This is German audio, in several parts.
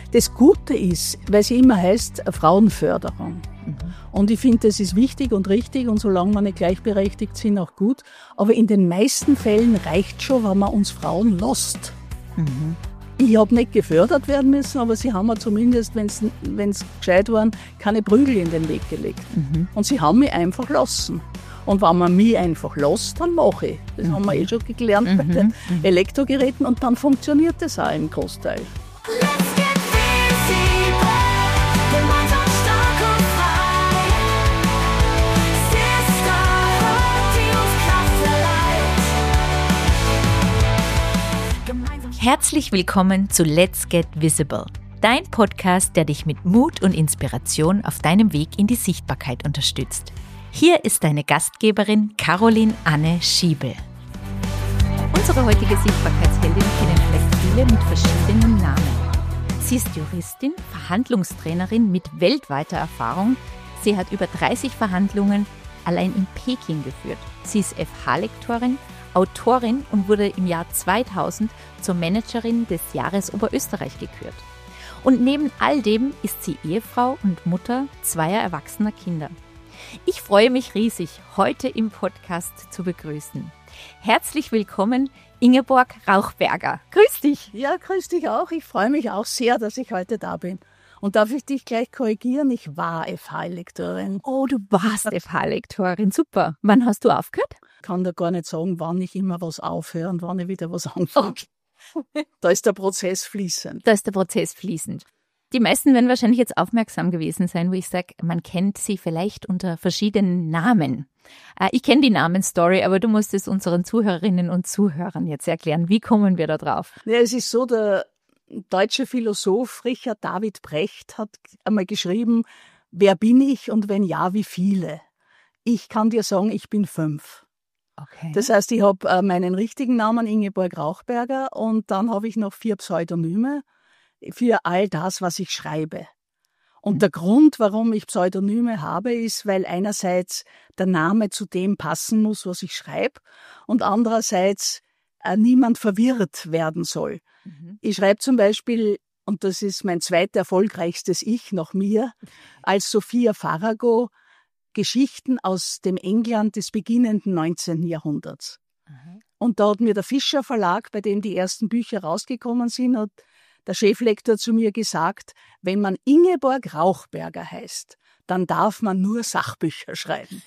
Das Gute ist, weil sie immer heißt, Frauenförderung. Und ich finde, das ist wichtig und richtig und solange wir nicht gleichberechtigt sind, auch gut. Aber in den meisten Fällen reicht schon, wenn man uns Frauen lässt. Ich habe nicht gefördert werden müssen, aber sie haben mir zumindest, wenn es gescheit waren, keine Prügel in den Weg gelegt. Und sie haben mich einfach lassen. Und wenn man mich einfach lässt, dann mache ich. Das haben wir schon gelernt bei den Elektrogeräten und dann funktioniert das auch im Großteil. Herzlich willkommen zu Let's Get Visible, dein Podcast, der dich mit Mut und Inspiration auf deinem Weg in die Sichtbarkeit unterstützt. Hier ist deine Gastgeberin Caroline Anne Schiebel. Unsere heutige Sichtbarkeitsheldin kennen vielleicht viele mit verschiedenen Namen. Sie ist Juristin, Verhandlungstrainerin mit weltweiter Erfahrung. Sie hat über 30 Verhandlungen allein in Peking geführt. Sie ist FH-Lektorin, Autorin und wurde im Jahr 2000 zur Managerin des Jahres Oberösterreich gekürt. Und neben all dem ist sie Ehefrau und Mutter zweier erwachsener Kinder. Ich freue mich riesig, heute im Podcast zu begrüßen. Herzlich willkommen, Ingeborg Rauchberger. Grüß dich. Ja, grüß dich auch. Ich freue mich auch sehr, dass ich heute da bin. Und darf ich dich gleich korrigieren? Ich war FH-Lektorin. Oh, du warst FH-Lektorin. Super. Wann hast du aufgehört? Ich kann da gar nicht sagen, wann ich immer was aufhöre und wann ich wieder was anfange. Okay. Da ist der Prozess fließend. Die meisten werden wahrscheinlich jetzt aufmerksam gewesen sein, wo ich sage, man kennt sie vielleicht unter verschiedenen Namen. Ich kenne die Namensstory, aber du musst es unseren Zuhörerinnen und Zuhörern jetzt erklären. Wie kommen wir da drauf? Ja, es ist so, der deutsche Philosoph Richard David Brecht hat einmal geschrieben, wer bin ich und wenn ja, wie viele? Ich kann dir sagen, ich bin 5. Okay. Das heißt, ich habe meinen richtigen Namen Ingeborg Rauchberger und dann habe ich noch 4 Pseudonyme für all das, was ich schreibe. Und der Grund, warum ich Pseudonyme habe, ist, weil einerseits der Name zu dem passen muss, was ich schreibe und andererseits niemand verwirrt werden soll. Ich schreibe zum Beispiel, und das ist mein zweiterfolgreichstes Ich nach mir, als Sophia Farrago, Geschichten aus dem England des beginnenden 19. Jahrhunderts. Und da hat mir der Fischer Verlag, bei dem die ersten Bücher rausgekommen sind, hat der Cheflektor zu mir gesagt, wenn man Ingeborg Rauchberger heißt, dann darf man nur Sachbücher schreiben.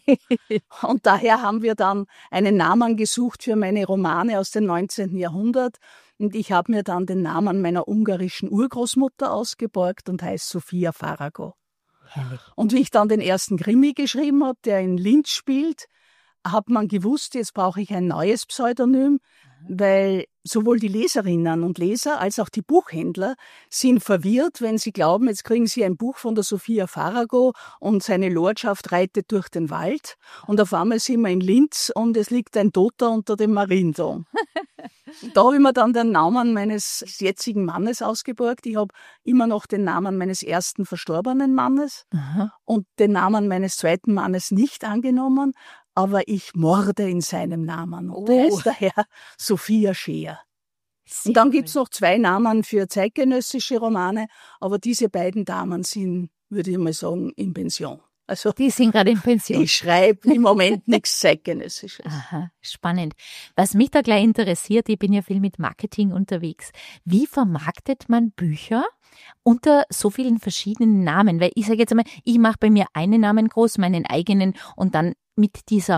Und daher haben wir dann einen Namen gesucht für meine Romane aus dem 19. Jahrhundert. Und ich habe mir dann den Namen meiner ungarischen Urgroßmutter ausgeborgt und heiße Sophia Farrago. Herrlich. Und wie ich dann den ersten Krimi geschrieben habe, der in Linz spielt, hat man gewusst, jetzt brauche ich ein neues Pseudonym, weil sowohl die Leserinnen und Leser als auch die Buchhändler sind verwirrt, wenn sie glauben, jetzt kriegen sie ein Buch von der Sophia Farrago und seine Lordschaft reitet durch den Wald und auf einmal sind wir in Linz und es liegt ein Toter unter dem Mariendom. Da habe ich mir dann den Namen meines jetzigen Mannes ausgeborgt. Ich habe immer noch den Namen meines ersten verstorbenen Mannes und den Namen meines zweiten Mannes nicht angenommen, aber ich morde in seinem Namen. Und der heißt daher Sophia Scheer. Und dann gibt's noch 2 Namen für zeitgenössische Romane, aber diese beiden Damen sind, würde ich mal sagen, in Pension. Also Die sind gerade in Pension. ich schreibe im Moment nichts Zeitgenössisches. Aha, spannend. Was mich da gleich interessiert, ich bin ja viel mit Marketing unterwegs. Wie vermarktet man Bücher unter so vielen verschiedenen Namen? Weil ich sage jetzt einmal, ich mache bei mir einen Namen groß, meinen eigenen, und dann mit dieser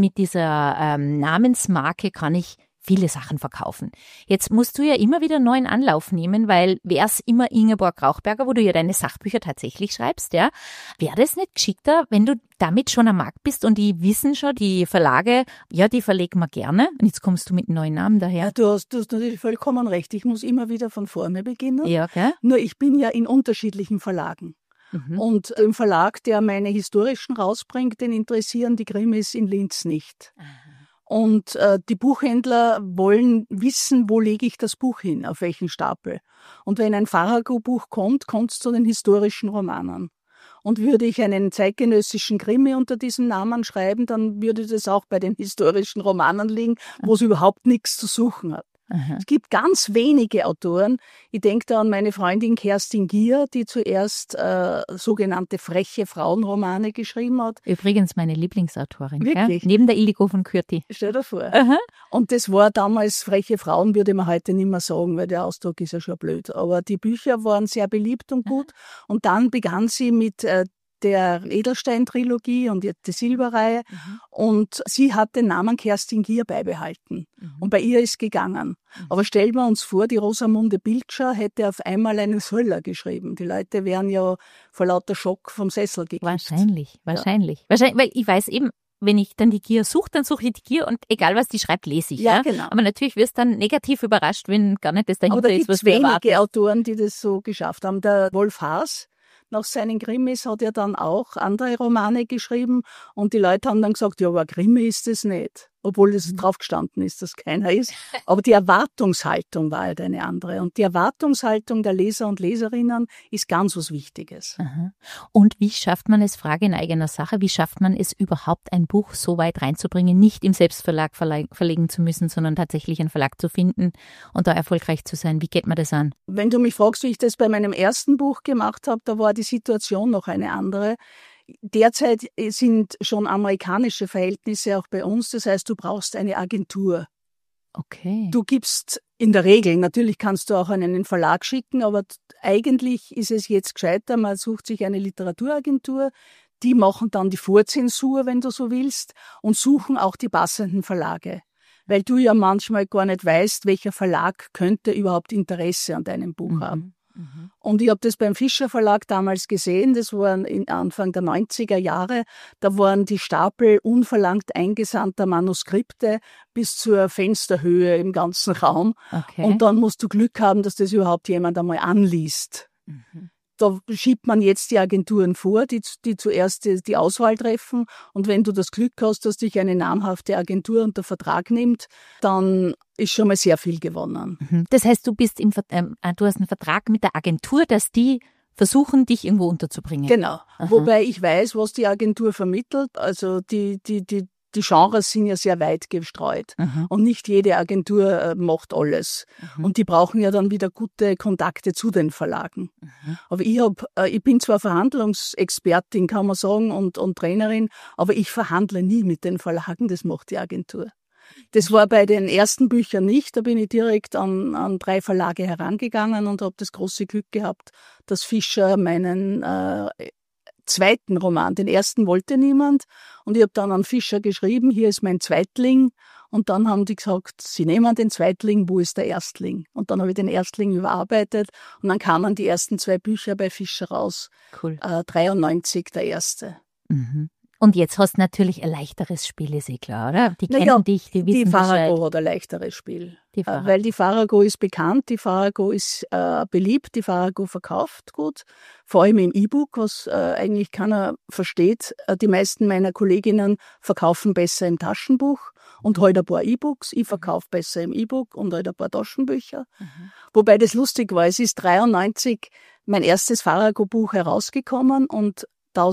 Namensmarke kann ich viele Sachen verkaufen. Jetzt musst du ja immer wieder einen neuen Anlauf nehmen, weil wär's immer Ingeborg Rauchberger, wo du ja deine Sachbücher tatsächlich schreibst, ja, wäre das nicht geschickter, wenn du damit schon am Markt bist und die wissen schon, die Verlage, ja, die verlegen wir gerne und jetzt kommst du mit einem neuen Namen daher. Ja, du hast natürlich vollkommen recht. Ich muss immer wieder von vorne beginnen. Ja, gell? Nur ich bin ja in unterschiedlichen Verlagen. Und im Verlag, der meine historischen rausbringt, den interessieren die Krimis in Linz nicht. Und die Buchhändler wollen wissen, wo lege ich das Buch hin, auf welchen Stapel. Und wenn ein Farrago-Buch kommt, kommt es zu den historischen Romanen. Und würde ich einen zeitgenössischen Krimi unter diesem Namen schreiben, dann würde das auch bei den historischen Romanen liegen, wo es überhaupt nichts zu suchen hat. Aha. Es gibt ganz wenige Autoren. Ich denke da an meine Freundin Kerstin Gier, die zuerst sogenannte freche Frauenromane geschrieben hat. Übrigens meine Lieblingsautorin. Wirklich? Ja? Neben der Ildiko von Kürti. Stell dir vor. Aha. Und das war damals, freche Frauen würde man heute nicht mehr sagen, weil der Ausdruck ist ja schon blöd. Aber die Bücher waren sehr beliebt und gut. Und dann begann sie mit der Edelstein-Trilogie und die Silberreihe. Und sie hat den Namen Kerstin Gier beibehalten. Und bei ihr ist gegangen. Aber stellen wir uns vor, die Rosamunde Pilcher hätte auf einmal einen Thriller geschrieben. Die Leute wären ja vor lauter Schock vom Sessel gekippt. Wahrscheinlich. Weil ich weiß eben, wenn ich dann die Gier suche, dann suche ich die Gier und egal was die schreibt, lese ich. Ja, genau. Aber natürlich wirst du dann negativ überrascht, wenn gar nicht das dahinter Aber da ist, gibt es was du erwartest. wenige Autoren, die das so geschafft haben. Der Wolf Haas, nach seinen Krimis, hat er dann auch andere Romane geschrieben und die Leute haben dann gesagt, ja, aber Krimi ist das nicht. Obwohl es drauf gestanden ist, dass keiner ist. Aber die Erwartungshaltung war halt eine andere. Und die Erwartungshaltung der Leser und Leserinnen ist ganz was Wichtiges. Aha. Und wie schafft man es, Frage in eigener Sache, wie schafft man es überhaupt, ein Buch so weit reinzubringen, nicht im Selbstverlag verlegen zu müssen, sondern tatsächlich einen Verlag zu finden und da erfolgreich zu sein? Wie geht man das an? Wenn du mich fragst, wie ich das bei meinem ersten Buch gemacht habe, da war die Situation noch eine andere. Derzeit sind schon amerikanische Verhältnisse auch bei uns. Das heißt, du brauchst eine Agentur. Okay. Du gibst in der Regel, natürlich kannst du auch an einen Verlag schicken, aber eigentlich ist es jetzt gescheiter, man sucht sich eine Literaturagentur, die machen dann die Vorzensur, wenn du so willst, und suchen auch die passenden Verlage. Weil du ja manchmal gar nicht weißt, welcher Verlag könnte überhaupt Interesse an deinem Buch haben. Und ich habe das beim Fischer Verlag damals gesehen, das war Anfang der 90er Jahre, da waren die Stapel unverlangt eingesandter Manuskripte bis zur Fensterhöhe im ganzen Raum. Okay. Und dann musst du Glück haben, dass das überhaupt jemand einmal anliest. Da schiebt man jetzt die Agenturen vor, die zuerst die Auswahl treffen. Und wenn du das Glück hast, dass dich eine namhafte Agentur unter Vertrag nimmt, dann ist schon mal sehr viel gewonnen. Das heißt, du hast einen Vertrag mit der Agentur, dass die versuchen, dich irgendwo unterzubringen. Genau. Aha. Wobei ich weiß, was die Agentur vermittelt. Also die Genres sind ja sehr weit gestreut. Und nicht jede Agentur macht alles. Und die brauchen ja dann wieder gute Kontakte zu den Verlagen. Aber ich bin zwar Verhandlungsexpertin, kann man sagen, und Trainerin, aber ich verhandle nie mit den Verlagen, das macht die Agentur. Das war bei den ersten Büchern nicht, da bin ich direkt an 3 Verlage herangegangen und habe das große Glück gehabt, dass Fischer meinen zweiten Roman, den ersten wollte niemand, und ich habe dann an Fischer geschrieben, hier ist mein Zweitling, und dann haben die gesagt, sie nehmen den Zweitling, wo ist der Erstling? Und dann habe ich den Erstling überarbeitet und dann kamen die ersten 2 Bücher bei Fischer raus. Cool. 93 der erste. Und jetzt hast du natürlich ein leichteres Spiel, ist eh klar, oder? Die kennen dich, die wissen Die Bescheid. Farago hat ein leichteres Spiel. Die Farago. Weil die Farago ist bekannt, die Farago ist beliebt, die Farago verkauft gut, vor allem im E-Book, was eigentlich keiner versteht. Die meisten meiner Kolleginnen verkaufen besser im Taschenbuch und halt ein paar E-Books. Ich verkaufe besser im E-Book und halt ein paar Taschenbücher. Wobei das lustig war, es ist 93 mein erstes Farago-Buch herausgekommen und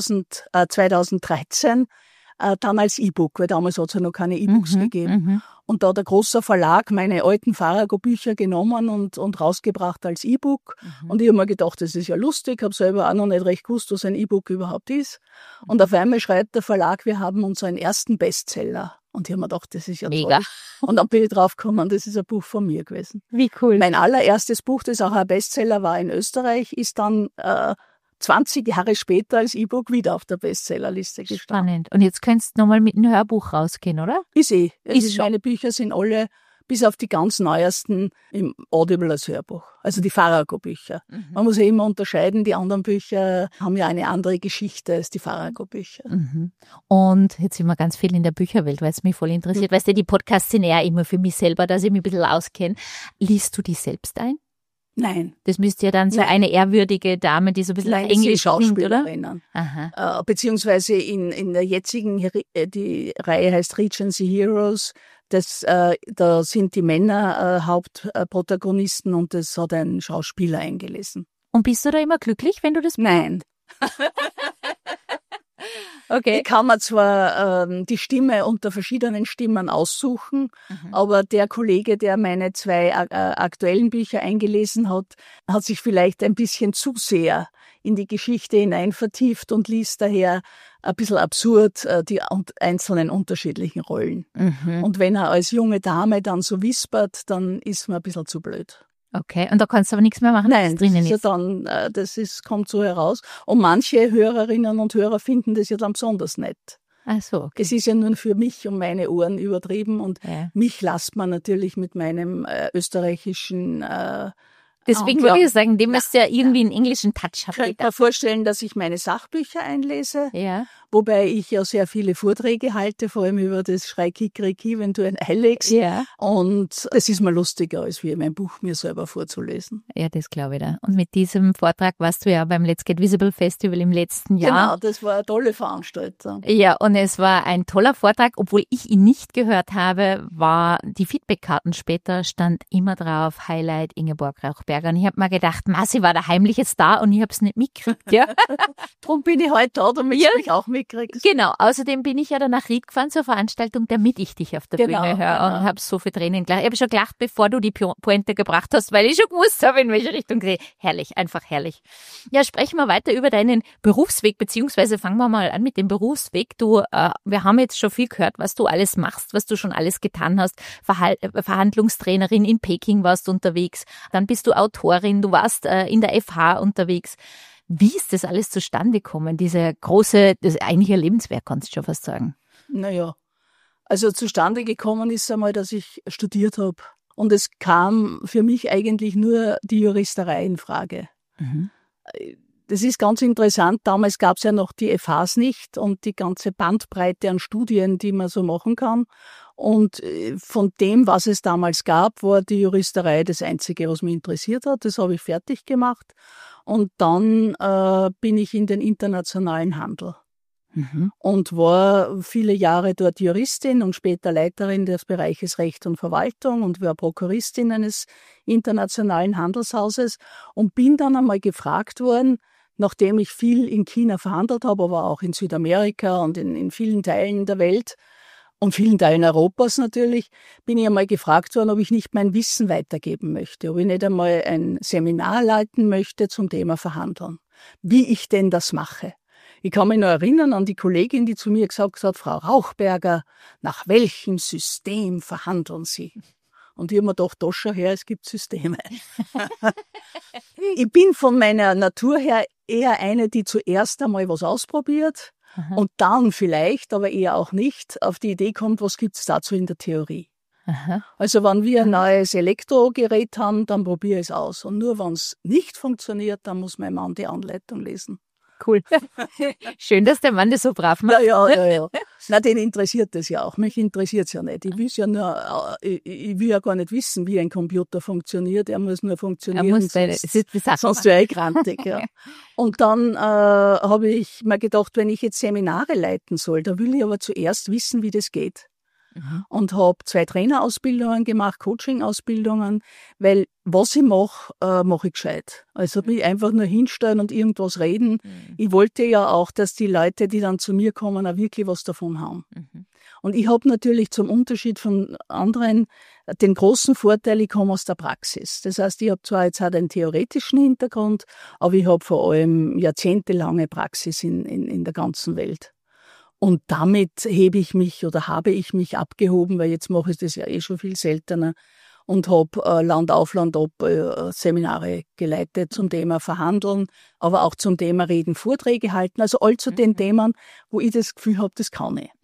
2013 dann als E-Book, weil damals hat es ja noch keine E-Books gegeben. Und da hat ein großer Verlag meine alten Farago-Bücher genommen und rausgebracht als E-Book. Und ich habe mir gedacht, das ist ja lustig, habe selber auch noch nicht recht gewusst, was ein E-Book überhaupt ist. Und auf einmal schreibt der Verlag, wir haben unseren ersten Bestseller. Und ich habe mir gedacht, das ist ja mega toll. Und dann bin ich draufgekommen, das ist ein Buch von mir gewesen. Wie cool. Mein allererstes Buch, das auch ein Bestseller war in Österreich, ist dann 20 Jahre später als E-Book wieder auf der Bestsellerliste gestanden. Spannend. Und jetzt könntest du nochmal mit einem Hörbuch rausgehen, oder? Ist eh. Ist schon. Meine Bücher sind alle, bis auf die ganz neuesten, im Audible als Hörbuch. Also die Farago-Bücher. Man muss ja immer unterscheiden, die anderen Bücher haben ja eine andere Geschichte als die Farago-Bücher. Und jetzt sind wir ganz viel in der Bücherwelt, weil es mich voll interessiert. Weißt du, die Podcasts sind eher immer für mich selber, dass ich mich ein bisschen auskenne. Liest du die selbst ein? Nein. Das müsste ja dann so eine ehrwürdige Dame, die so ein bisschen Nein, Englisch singt, oder? Aha. Beziehungsweise in der jetzigen, die Reihe heißt Regency Heroes, da sind die Männer Hauptprotagonisten und das hat ein Schauspieler eingelesen. Und bist du da immer glücklich, wenn du das... Nein. Okay. Ich kann mir zwar die Stimme unter verschiedenen Stimmen aussuchen, aber der Kollege, der meine 2 aktuellen Bücher eingelesen hat, hat sich vielleicht ein bisschen zu sehr in die Geschichte hinein vertieft und liest daher ein bisschen absurd die einzelnen unterschiedlichen Rollen. Und wenn er als junge Dame dann so wispert, dann ist mir ein bisschen zu blöd. Okay, und da kannst du aber nichts mehr machen? Nein, das ist ja dann, kommt so heraus. Und manche Hörerinnen und Hörer finden das ja dann besonders nett. Ach so, okay. Es ist ja nur für mich und meine Ohren übertrieben und mich lässt man natürlich mit meinem österreichischen Deswegen würde ich sagen, dem müsst ihr ja irgendwie einen englischen Touch haben. Ich könnte mir vorstellen, dass ich meine Sachbücher einlese, Ja. wobei ich ja sehr viele Vorträge halte, vor allem über das Schrei-Kikeriki, wenn du ein Ei legst. Ja. Und es ist mal lustiger, als wie mein Buch mir selber vorzulesen. Ja, das glaube ich da. Und mit diesem Vortrag warst du ja beim Let's Get Visible Festival im letzten Jahr. Genau, das war eine tolle Veranstaltung. Ja, und es war ein toller Vortrag, obwohl ich ihn nicht gehört habe, war die Feedbackkarten später, stand immer drauf, Highlight Ingeborg Rauchberger. Und ich habe mir gedacht, sie war der heimliche Star und ich habe es nicht mitgekriegt. Ja. Darum bin ich heute da, damit du mich auch mitkriegst. Genau, außerdem bin ich ja dann nach Ried gefahren zur Veranstaltung, damit ich dich auf der Bühne höre und habe so viel Tränen gelacht. Ich habe schon gelacht, bevor du die Pointe gebracht hast, weil ich schon gewusst habe, in welche Richtung gehe. Herrlich, einfach herrlich. Ja, sprechen wir weiter über deinen Berufsweg, beziehungsweise fangen wir mal an mit dem Berufsweg. Wir haben jetzt schon viel gehört, was du alles machst, was du schon alles getan hast. Verhandlungstrainerin in Peking warst du unterwegs, dann bist du Autorin, du warst in der FH unterwegs. Wie ist das alles zustande gekommen, das ist eigentlich ein Lebenswerk, kannst du schon fast sagen? Naja, also zustande gekommen ist einmal, dass ich studiert habe. Und es kam für mich eigentlich nur die Juristerei in Frage. Das ist ganz interessant. Damals gab es ja noch die FHs nicht und die ganze Bandbreite an Studien, die man so machen kann. Und von dem, was es damals gab, war die Juristerei das Einzige, was mich interessiert hat. Das habe ich fertig gemacht. Und dann bin ich in den internationalen Handel und war viele Jahre dort Juristin und später Leiterin des Bereiches Recht und Verwaltung und war Prokuristin eines internationalen Handelshauses und bin dann einmal gefragt worden, nachdem ich viel in China verhandelt habe, aber auch in Südamerika und in vielen Teilen der Welt und vielen Teilen Europas natürlich, bin ich einmal gefragt worden, ob ich nicht mein Wissen weitergeben möchte, ob ich nicht einmal ein Seminar leiten möchte zum Thema Verhandeln, wie ich denn das mache. Ich kann mich noch erinnern an die Kollegin, die zu mir gesagt hat, Frau Rauchberger, nach welchem System verhandeln Sie? Und ich habe mir gedacht, da schau her, es gibt Systeme. Ich bin von meiner Natur her eher eine, die zuerst einmal was ausprobiert und dann vielleicht, aber eher auch nicht, auf die Idee kommt, was gibt's dazu in der Theorie. Also wenn wir ein neues Elektrogerät haben, dann probiere ich es aus. Und nur wenn es nicht funktioniert, dann muss mein Mann die Anleitung lesen. Cool. Schön, dass der Mann das so brav macht. Ja. Na, den interessiert das ja auch. Mich interessiert es ja nicht. Ich will ja gar nicht wissen, wie ein Computer funktioniert. Er muss nur funktionieren. Sonst wäre ich grantig. Ja. Und dann habe ich mir gedacht, wenn ich jetzt Seminare leiten soll, da will ich aber zuerst wissen, wie das geht. Und habe 2 Trainerausbildungen gemacht, Coaching-Ausbildungen, weil was ich mache, mache ich gescheit. Also mich einfach nur hinstellen und irgendwas reden. Ich wollte ja auch, dass die Leute, die dann zu mir kommen, auch wirklich was davon haben. Und ich habe natürlich zum Unterschied von anderen den großen Vorteil, ich komme aus der Praxis. Das heißt, ich habe zwar jetzt auch einen theoretischen Hintergrund, aber ich habe vor allem jahrzehntelange Praxis in der ganzen Welt. Und damit habe ich mich abgehoben, weil jetzt mache ich das ja schon viel seltener und habe Land auf, Land ab Seminare geleitet zum Thema Verhandeln, aber auch zum Thema Reden, Vorträge halten, also all zu den Themen, wo ich das Gefühl habe, das kann ich.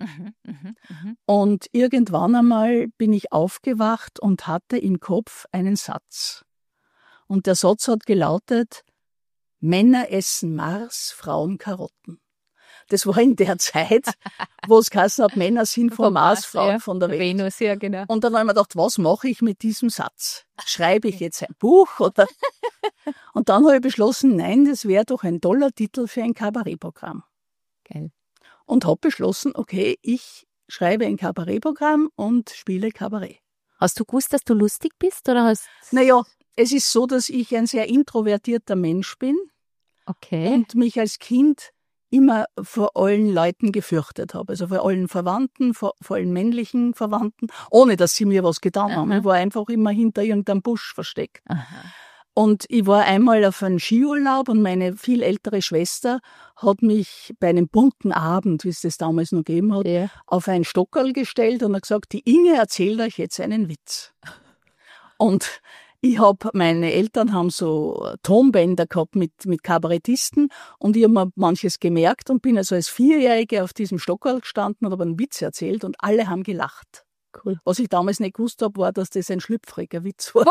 Und irgendwann einmal bin ich aufgewacht und hatte im Kopf einen Satz. Und der Satz hat gelautet, Männer essen Mars, Frauen Karotten. Das war in der Zeit, wo es geheißen hat, Männer sind vom Mars, Frauen von der Welt. Venus, ja, genau. Und dann habe ich mir gedacht, was mache ich mit diesem Satz? Schreibe ich jetzt ein Buch? Oder? Und dann habe ich beschlossen, nein, das wäre doch ein toller Titel für ein Kabarettprogramm. Geil. Und habe beschlossen, okay, ich schreibe ein Kabarettprogramm und spiele Kabarett. Hast du gewusst, dass du lustig bist? Oder Naja, es ist so, dass ich ein sehr introvertierter Mensch bin. Okay. Und mich als Kind immer vor allen Leuten gefürchtet habe. Also vor allen Verwandten, vor allen männlichen Verwandten, ohne dass sie mir was getan haben. Ich war einfach immer hinter irgendeinem Busch versteckt. Aha. Und ich war einmal auf einem Skiurlaub und meine viel ältere Schwester hat mich bei einem bunten Abend, wie es das damals noch gegeben hat, auf ein Stockerl gestellt und hat gesagt, die Inge erzählt euch jetzt einen Witz. Und meine Eltern haben so Tonbänder gehabt mit Kabarettisten und ich habe mir manches gemerkt und bin also als 4-Jährige auf diesem Stockerl gestanden und habe einen Witz erzählt und alle haben gelacht. Cool. Was ich damals nicht gewusst habe, war, dass das ein schlüpfriger Witz war.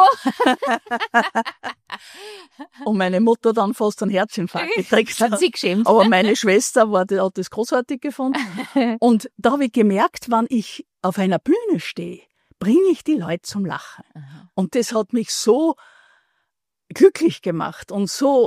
Und meine Mutter dann fast einen Herzinfarkt gekriegt hat. Sie geschämt. Aber meine Schwester hat das großartig gefunden. Und da habe ich gemerkt, wenn ich auf einer Bühne stehe, bringe ich die Leute zum Lachen. Aha. Und das hat mich so glücklich gemacht und so,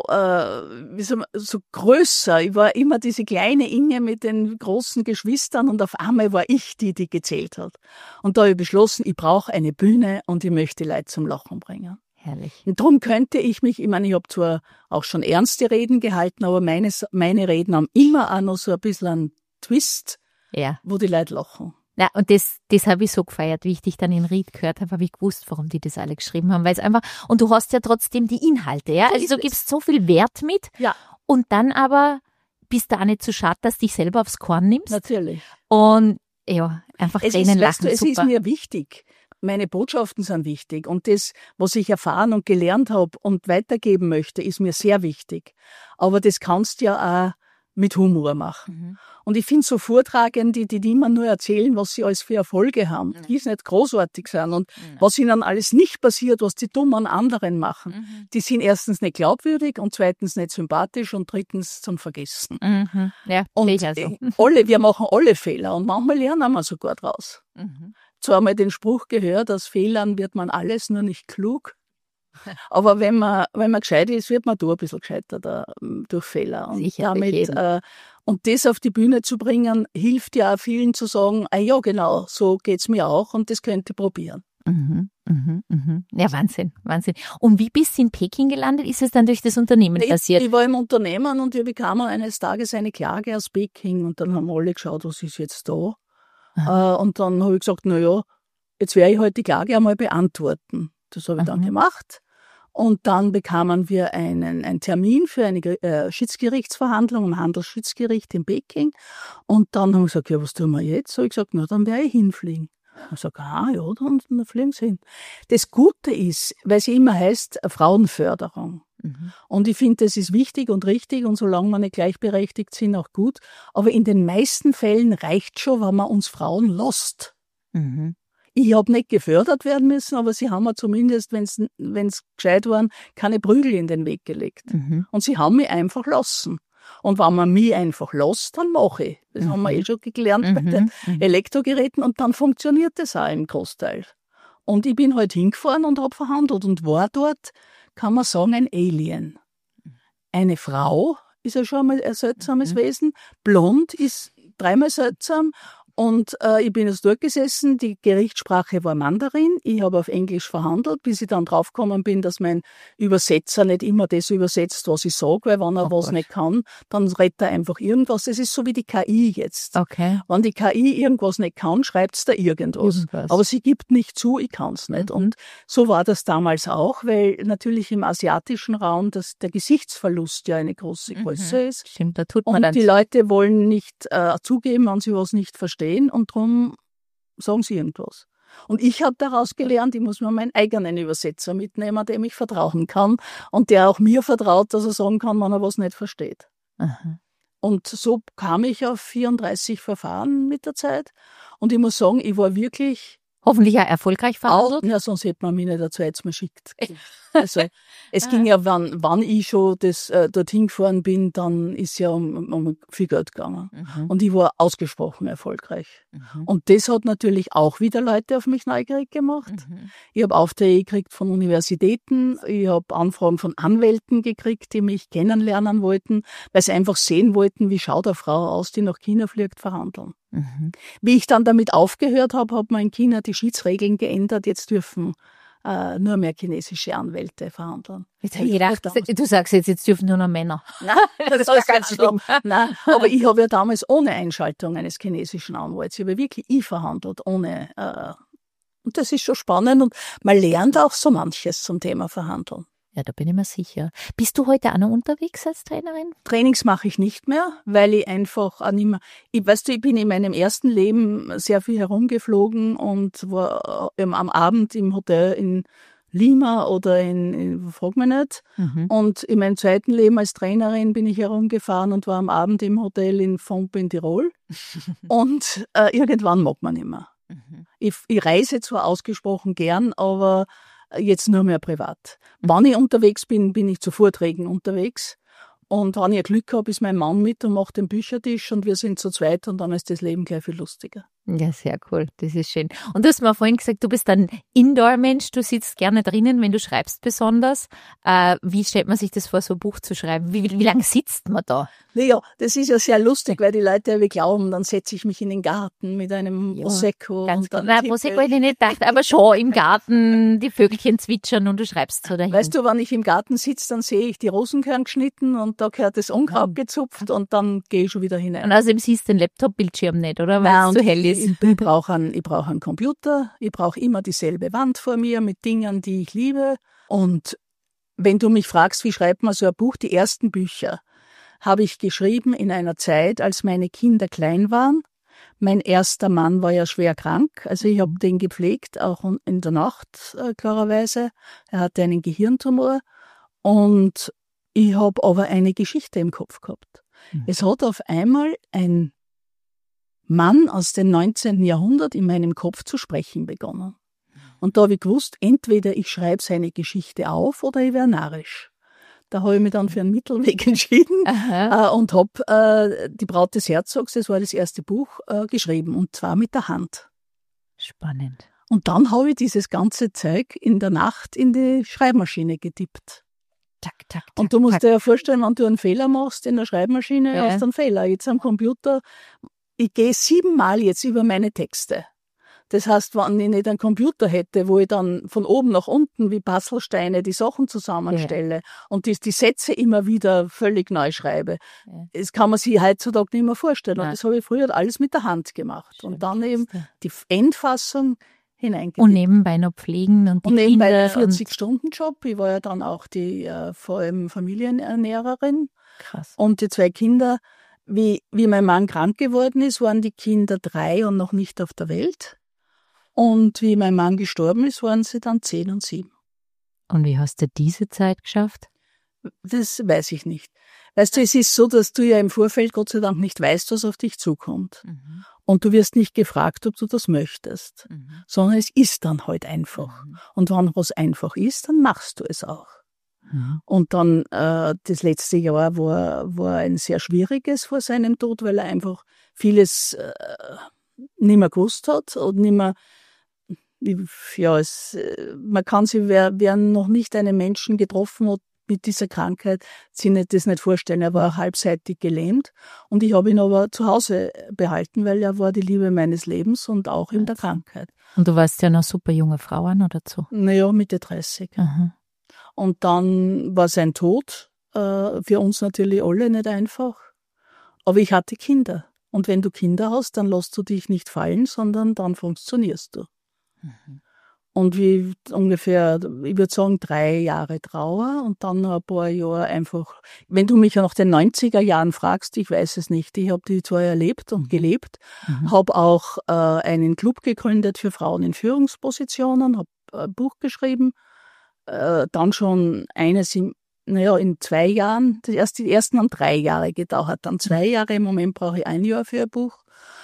so größer. Ich war immer diese kleine Inge mit den großen Geschwistern und auf einmal war ich die gezählt hat. Und da habe ich beschlossen, ich brauche eine Bühne und ich möchte die Leute zum Lachen bringen. Herrlich. Und darum könnte ich meine, ich habe zwar auch schon ernste Reden gehalten, aber meine Reden haben immer auch noch so ein bisschen einen Twist, wo die Leute lachen. Ja, und das habe ich so gefeiert, wie ich dich dann in Ried gehört habe ich gewusst, warum die das alle geschrieben haben, weil es einfach, und du hast ja trotzdem die Inhalte, ja, also du gibst so viel Wert mit, und dann aber bist du auch nicht so schade, dass du dich selber aufs Korn nimmst. Natürlich. Und ja, einfach Tränen lachen, es ist mir wichtig. Meine Botschaften sind wichtig und das, was ich erfahren und gelernt habe und weitergeben möchte, ist mir sehr wichtig. Aber das kannst du ja auch mit Humor machen. Mhm. Und ich finde so Vortragende, die immer nur erzählen, was sie alles für Erfolge haben, die nicht großartig sind und was ihnen alles nicht passiert, was die dumm an anderen machen. Die sind erstens nicht glaubwürdig und zweitens nicht sympathisch und drittens zum Vergessen. Ja, und wir machen alle Fehler und manchmal lernen wir sogar draus. Zwar einmal den Spruch gehört, aus Fehlern wird man alles, nur nicht klug. Aber wenn man gescheit ist, wird man da ein bisschen gescheiter durch Fehler. Und und das auf die Bühne zu bringen, hilft ja auch vielen zu sagen, ja genau, so geht's mir auch und das könnt ihr probieren. Ja, Wahnsinn. Und wie bist du in Peking gelandet? Ist es dann durch das Unternehmen passiert? Ich war im Unternehmen und wir bekamen eines Tages eine Klage aus Peking und dann haben alle geschaut, was ist jetzt da? Und dann habe ich gesagt, jetzt werde ich halt die Klage einmal beantworten. Das habe ich dann gemacht. Und dann bekamen wir einen Termin für eine Schiedsgerichtsverhandlung am Handelsschiedsgericht in Peking. Und dann haben wir gesagt, was tun wir jetzt? So habe ich gesagt, dann werde ich hinfliegen. Ich sage, dann fliegen Sie hin. Das Gute ist, weil sie immer heißt, Frauenförderung. Und ich finde, das ist wichtig und richtig und solange wir nicht gleichberechtigt sind, auch gut. Aber in den meisten Fällen reicht schon, wenn man uns Frauen lässt. Ich habe nicht gefördert werden müssen, aber sie haben mir zumindest, wenn's gescheit waren, keine Prügel in den Weg gelegt. Und sie haben mich einfach lassen. Und wenn man mich einfach lässt, dann mache ich. Das haben wir schon gelernt bei den Elektrogeräten und dann funktioniert das auch im Großteil. Und ich bin halt hingefahren und habe verhandelt und war dort, kann man sagen, ein Alien. Eine Frau ist ja schon mal ein seltsames Wesen, blond ist 3-mal seltsam. Und ich bin jetzt dort gesessen, die Gerichtssprache war Mandarin, ich habe auf Englisch verhandelt, bis ich dann draufgekommen bin, dass mein Übersetzer nicht immer das übersetzt, was ich sage, weil wenn er was nicht kann, dann redet er einfach irgendwas. Das ist so wie die KI jetzt. Okay. Wenn die KI irgendwas nicht kann, schreibt es da irgendwas. Aber sie gibt nicht zu, ich kann es nicht. Und so war das damals auch, weil natürlich im asiatischen Raum der Gesichtsverlust ja eine große Größe ist. Stimmt, da tut man und dann. Die Leute wollen nicht zugeben, wenn sie was nicht verstehen. Und darum sagen sie irgendwas. Und ich habe daraus gelernt, ich muss mir meinen eigenen Übersetzer mitnehmen, dem ich vertrauen kann und der auch mir vertraut, dass er sagen kann, wenn er was nicht versteht. Und so kam ich auf 34 Verfahren mit der Zeit. Und ich muss sagen, ich war wirklich hoffentlich auch erfolgreich verhandelt. Ja, sonst hätte man mich nicht dazu jetzt mal schickt. Also, es ging ja, wann ich schon dorthin gefahren bin, dann ist ja um viel Geld gegangen. Und ich war ausgesprochen erfolgreich. Und das hat natürlich auch wieder Leute auf mich neugierig gemacht. Ich habe Aufträge gekriegt von Universitäten, ich habe Anfragen von Anwälten gekriegt, die mich kennenlernen wollten, weil sie einfach sehen wollten, wie schaut eine Frau aus, die nach China fliegt, verhandeln. Wie ich dann damit aufgehört habe, hat man in China die Schiedsregeln geändert. Jetzt dürfen nur mehr chinesische Anwälte verhandeln. Jetzt habe ich gedacht, du sagst jetzt dürfen nur noch Männer. Nein, das war ganz schlimm. Nein, aber ich habe ja damals ohne Einschaltung eines chinesischen Anwalts, ich habe wirklich verhandelt, ohne, und das ist schon spannend und man lernt auch so manches zum Thema Verhandeln. Ja, da bin ich mir sicher. Bist du heute auch noch unterwegs als Trainerin? Trainings mache ich nicht mehr, weil ich einfach auch nicht mehr, ich bin in meinem ersten Leben sehr viel herumgeflogen und war am Abend im Hotel in Lima oder frag mich nicht. Und in meinem zweiten Leben als Trainerin bin ich herumgefahren und war am Abend im Hotel in Fomp in Tirol. Und irgendwann mag man nicht mehr. Ich reise zwar ausgesprochen gern, aber jetzt nur mehr privat. Wenn ich unterwegs bin, bin ich zu Vorträgen unterwegs. Und wenn ich Glück habe, ist mein Mann mit und macht den Büchertisch und wir sind zu zweit und dann ist das Leben gleich viel lustiger. Ja, sehr cool. Das ist schön. Und du hast mir vorhin gesagt, du bist ein Indoor-Mensch, du sitzt gerne drinnen, wenn du schreibst besonders. Wie stellt man sich das vor, so ein Buch zu schreiben? Wie lange sitzt man da? Naja, das ist ja sehr lustig, weil die Leute ja glauben, dann setze ich mich in den Garten mit einem Prosecco. Ganz und nein, Prosecco hätte ich nicht gedacht, aber schon im Garten, die Vögelchen zwitschern und du schreibst so dahin. Weißt du, wenn ich im Garten sitze, dann sehe ich die Rosenkörner geschnitten und da gehört das Unkraut gezupft und dann gehe ich schon wieder hinein. Und außerdem siehst du den Laptop-Bildschirm nicht, oder? Weil es zu hell ist. Ich brauche einen Computer, ich brauche immer dieselbe Wand vor mir mit Dingen, die ich liebe. Und wenn du mich fragst, wie schreibt man so ein Buch, die ersten Bücher habe ich geschrieben in einer Zeit, als meine Kinder klein waren. Mein erster Mann war ja schwer krank, also ich habe den gepflegt, auch in der Nacht klarerweise. Er hatte einen Gehirntumor und ich habe aber eine Geschichte im Kopf gehabt. Es hat auf einmal ein Mann aus dem 19. Jahrhundert in meinem Kopf zu sprechen begonnen. Und da habe ich gewusst, entweder ich schreibe seine Geschichte auf oder ich werde narrisch. Da habe ich mich dann für einen Mittelweg entschieden und habe Die Braut des Herzogs, das war das erste Buch, geschrieben, und zwar mit der Hand. Spannend. Und dann habe ich dieses ganze Zeug in der Nacht in die Schreibmaschine getippt. Tack, tack, tack, und du musst dir ja vorstellen, wenn du einen Fehler machst in der Schreibmaschine, hast du einen Fehler. Jetzt am Computer, ich gehe 7-mal jetzt über meine Texte. Das heißt, wenn ich nicht einen Computer hätte, wo ich dann von oben nach unten wie Puzzlesteine die Sachen zusammenstelle und die Sätze immer wieder völlig neu schreibe, das kann man sich heutzutage nicht mehr vorstellen. Und das habe ich früher alles mit der Hand gemacht. Schön. Und dann eben die Endfassung hineingetippt. Und nebenbei noch pflegen und die und nebenbei Kinder. 40-Stunden-Job. Ich war ja dann auch die vor allem Familienernährerin. Krass. Und die 2 Kinder, wie mein Mann krank geworden ist, waren die Kinder 3 und noch nicht auf der Welt. Und wie mein Mann gestorben ist, waren sie dann 10 und 7. Und wie hast du diese Zeit geschafft? Das weiß ich nicht. Weißt du, es ist so, dass du ja im Vorfeld Gott sei Dank nicht weißt, was auf dich zukommt. Und du wirst nicht gefragt, ob du das möchtest, sondern es ist dann halt einfach. Und wenn was einfach ist, dann machst du es auch. Und dann das letzte Jahr war ein sehr schwieriges vor seinem Tod, weil er einfach vieles nicht mehr gewusst hat und nicht mehr, man kann sich, wer noch nicht einen Menschen getroffen hat mit dieser Krankheit, sich das nicht vorstellen. Er war halbseitig gelähmt und ich habe ihn aber zu Hause behalten, weil er war die Liebe meines Lebens und auch in der Krankheit. Und du warst ja noch super junge Frau noch dazu? Naja, Mitte 30. Und dann war sein Tod für uns natürlich alle nicht einfach. Aber ich hatte Kinder. Und wenn du Kinder hast, dann lässt du dich nicht fallen, sondern dann funktionierst du. Und wie ungefähr, ich würde sagen, 3 Jahre Trauer und dann noch ein paar Jahre einfach. Wenn du mich ja nach den 90er Jahren fragst, ich weiß es nicht. Ich habe die zwar erlebt und gelebt, habe auch einen Club gegründet für Frauen in Führungspositionen, habe ein Buch geschrieben, dann schon eines in 2 Jahren, die ersten haben 3 Jahre gedauert, dann 2 Jahre, im Moment brauche ich 1 Jahr für ein Buch.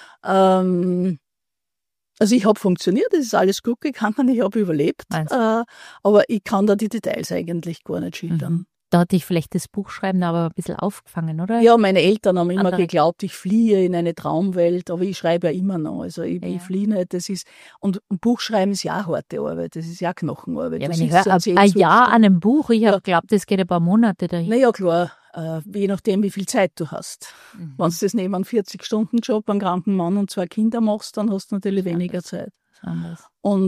Also ich habe funktioniert, es ist alles gut gegangen, ich habe überlebt, aber ich kann da die Details eigentlich gar nicht schildern. Da hat dich vielleicht das Buchschreiben aber ein bisschen aufgefangen, oder? Ja, meine Eltern haben immer geglaubt, ich fliehe in eine Traumwelt, aber ich schreibe ja immer noch. Also ich fliehe nicht, das ist, und Buchschreiben ist ja auch harte Arbeit, das ist ja Knochenarbeit. Ja, wenn ich höre, ein Jahr an einem Buch, ich habe geglaubt, das geht ein paar Monate dahin. Naja, klar, je nachdem, wie viel Zeit du hast. Wenn du das neben einem 40-Stunden-Job, einen kranken Mann und 2 Kinder machst, dann hast du natürlich weniger Zeit. Anders. Und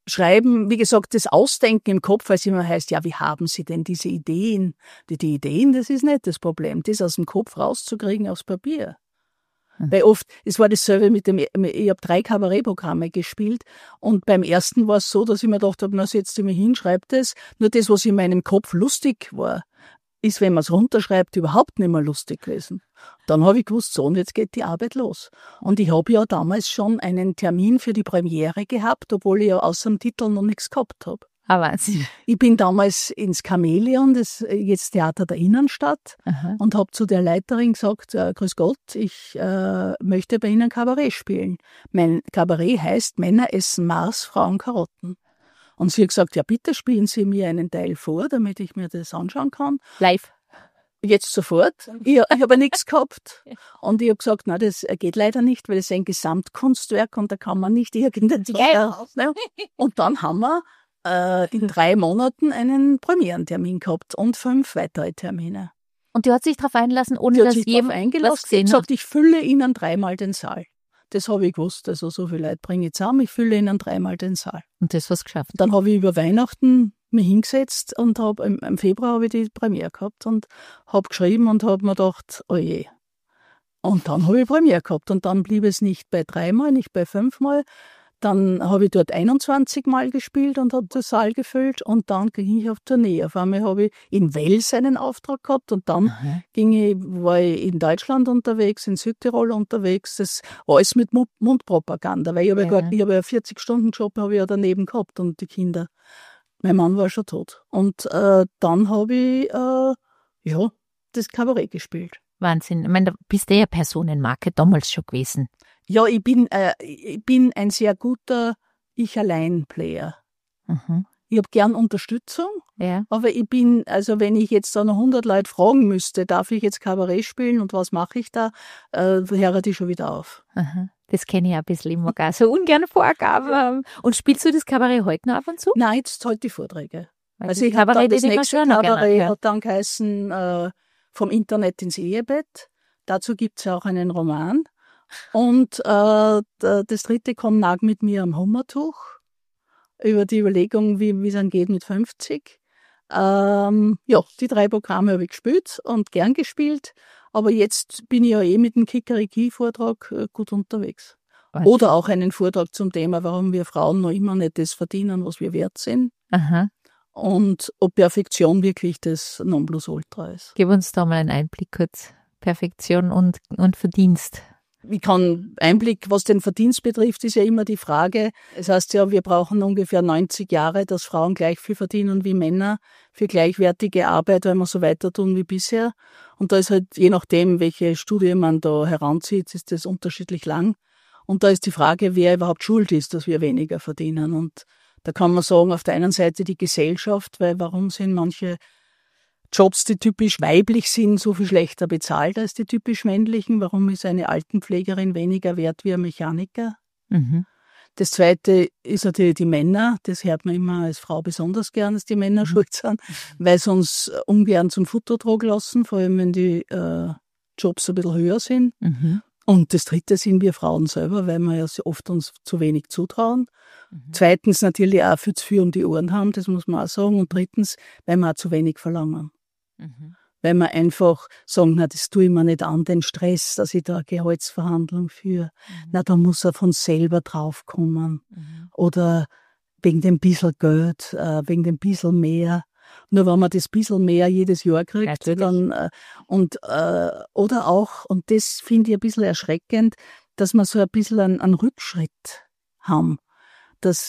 Schreiben, wie gesagt, das Ausdenken im Kopf, weil es immer heißt, ja, wie haben Sie denn diese Ideen? Die Ideen, das ist nicht das Problem, das aus dem Kopf rauszukriegen aufs Papier. Weil oft, es war dasselbe ich habe 3 Kabarettprogramme gespielt und beim ersten war es so, dass ich mir gedacht habe, na, setz dich mal hin, schreib das. Nur das, was in meinem Kopf lustig war, ist, wenn man es runterschreibt, überhaupt nicht mehr lustig gewesen. Dann habe ich gewusst, so, und jetzt geht die Arbeit los. Und ich habe ja damals schon einen Termin für die Premiere gehabt, obwohl ich ja außer dem Titel noch nichts gehabt habe. Ah, Wahnsinn. Ich bin damals ins Chamäleon, das jetzt Theater der Innenstadt, und habe zu der Leiterin gesagt, grüß Gott, ich möchte bei Ihnen Kabarett spielen. Mein Kabarett heißt Männer essen Mars, Frauen Karotten. Und sie hat gesagt, ja bitte spielen Sie mir einen Teil vor, damit ich mir das anschauen kann. Live. Jetzt sofort. Ich habe nichts gehabt. Und ich habe gesagt, na, das geht leider nicht, weil es ist ein Gesamtkunstwerk und da kann man nicht irgendetwas rausnehmen. Und dann haben wir in 3 Monaten einen Premierentermin gehabt und 5 weitere Termine. Und die hat sich darauf einlassen, ohne dass jemand was gesehen hat? Gesagt, ich fülle Ihnen 3-mal den Saal. Das habe ich gewusst. Also so viele Leute bringe ich zusammen, ich fülle Ihnen 3-mal den Saal. Und das was geschafft. Dann habe ich über Weihnachten mich hingesetzt und im Februar habe ich die Premiere gehabt und habe geschrieben und habe mir gedacht, oh je. Und dann habe ich Premiere gehabt und dann blieb es nicht bei 3-mal, nicht bei 5-mal. Dann habe ich dort 21 Mal gespielt und habe den Saal gefüllt und dann ging ich auf Tournee. Auf einmal habe ich in Wels einen Auftrag gehabt und dann war ich in Deutschland unterwegs, in Südtirol unterwegs. Das alles mit Mundpropaganda, weil ich habe ja 40-Stunden-Job habe ich ja daneben gehabt und die Kinder. Mein Mann war schon tot. Und dann habe ich das Kabarett gespielt. Wahnsinn. Ich meine, da bist du ja Personenmarke damals schon gewesen. Ja, ich bin ein sehr guter Ich-Allein-Player. Ich habe gern Unterstützung, aber ich bin, also wenn ich jetzt da noch 100 Leute fragen müsste, darf ich jetzt Kabarett spielen und was mache ich da, höre ich schon wieder auf. Das kenne ich auch ein bisschen. Ich mag auch so ungern Vorgaben haben. Und spielst du das Kabarett heute noch ab und zu? Nein, jetzt halt die Vorträge. Weil Also ich habe das nächste Kabarett hat dann geheißen, vom Internet ins Ehebett. Dazu gibt es ja auch einen Roman. Und das 3. kommt Nag mit mir am Hummertuch, über die Überlegung, wie es dann geht mit 50. Die 3 Programme habe ich gespielt und gern gespielt, aber jetzt bin ich ja mit dem Kikeriki-Vortrag gut unterwegs. Was? Oder auch einen Vortrag zum Thema, warum wir Frauen noch immer nicht das verdienen, was wir wert sind. Und ob Perfektion wirklich das Nonplusultra ist. Gib uns da mal einen Einblick kurz. Perfektion und Verdienst. Ich kann Einblick, was den Verdienst betrifft, ist ja immer die Frage. Es heißt ja, wir brauchen ungefähr 90 Jahre, dass Frauen gleich viel verdienen wie Männer für gleichwertige Arbeit, wenn wir so weiter tun wie bisher. Und da ist halt, je nachdem, welche Studie man da heranzieht, ist das unterschiedlich lang. Und da ist die Frage, wer überhaupt schuld ist, dass wir weniger verdienen. Und da kann man sagen, auf der einen Seite die Gesellschaft, weil warum sind manche Jobs, die typisch weiblich sind, so viel schlechter bezahlt als die typisch männlichen? Warum ist eine Altenpflegerin weniger wert wie ein Mechaniker? Das Zweite ist natürlich die Männer. Das hört man immer als Frau besonders gern, dass die Männer schuld sind, weil sie uns ungern zum Futtertrog lassen, vor allem wenn die Jobs ein bisschen höher sind. Und das Dritte sind wir Frauen selber, weil wir ja oft uns zu wenig zutrauen. Zweitens natürlich auch viel zu viel um die Ohren haben, das muss man auch sagen. Und drittens, weil wir auch zu wenig verlangen. Weil wir einfach sagen, na, das tue ich mir nicht an, den Stress, dass ich da eine Gehaltsverhandlung führe. Na, da muss er von selber draufkommen. Oder wegen dem bisschen Geld, wegen dem bisschen mehr. Nur wenn man das bisschen mehr jedes Jahr kriegt, dann, oder auch, und das finde ich ein bisschen erschreckend, dass wir so ein bisschen einen Rückschritt haben. Dass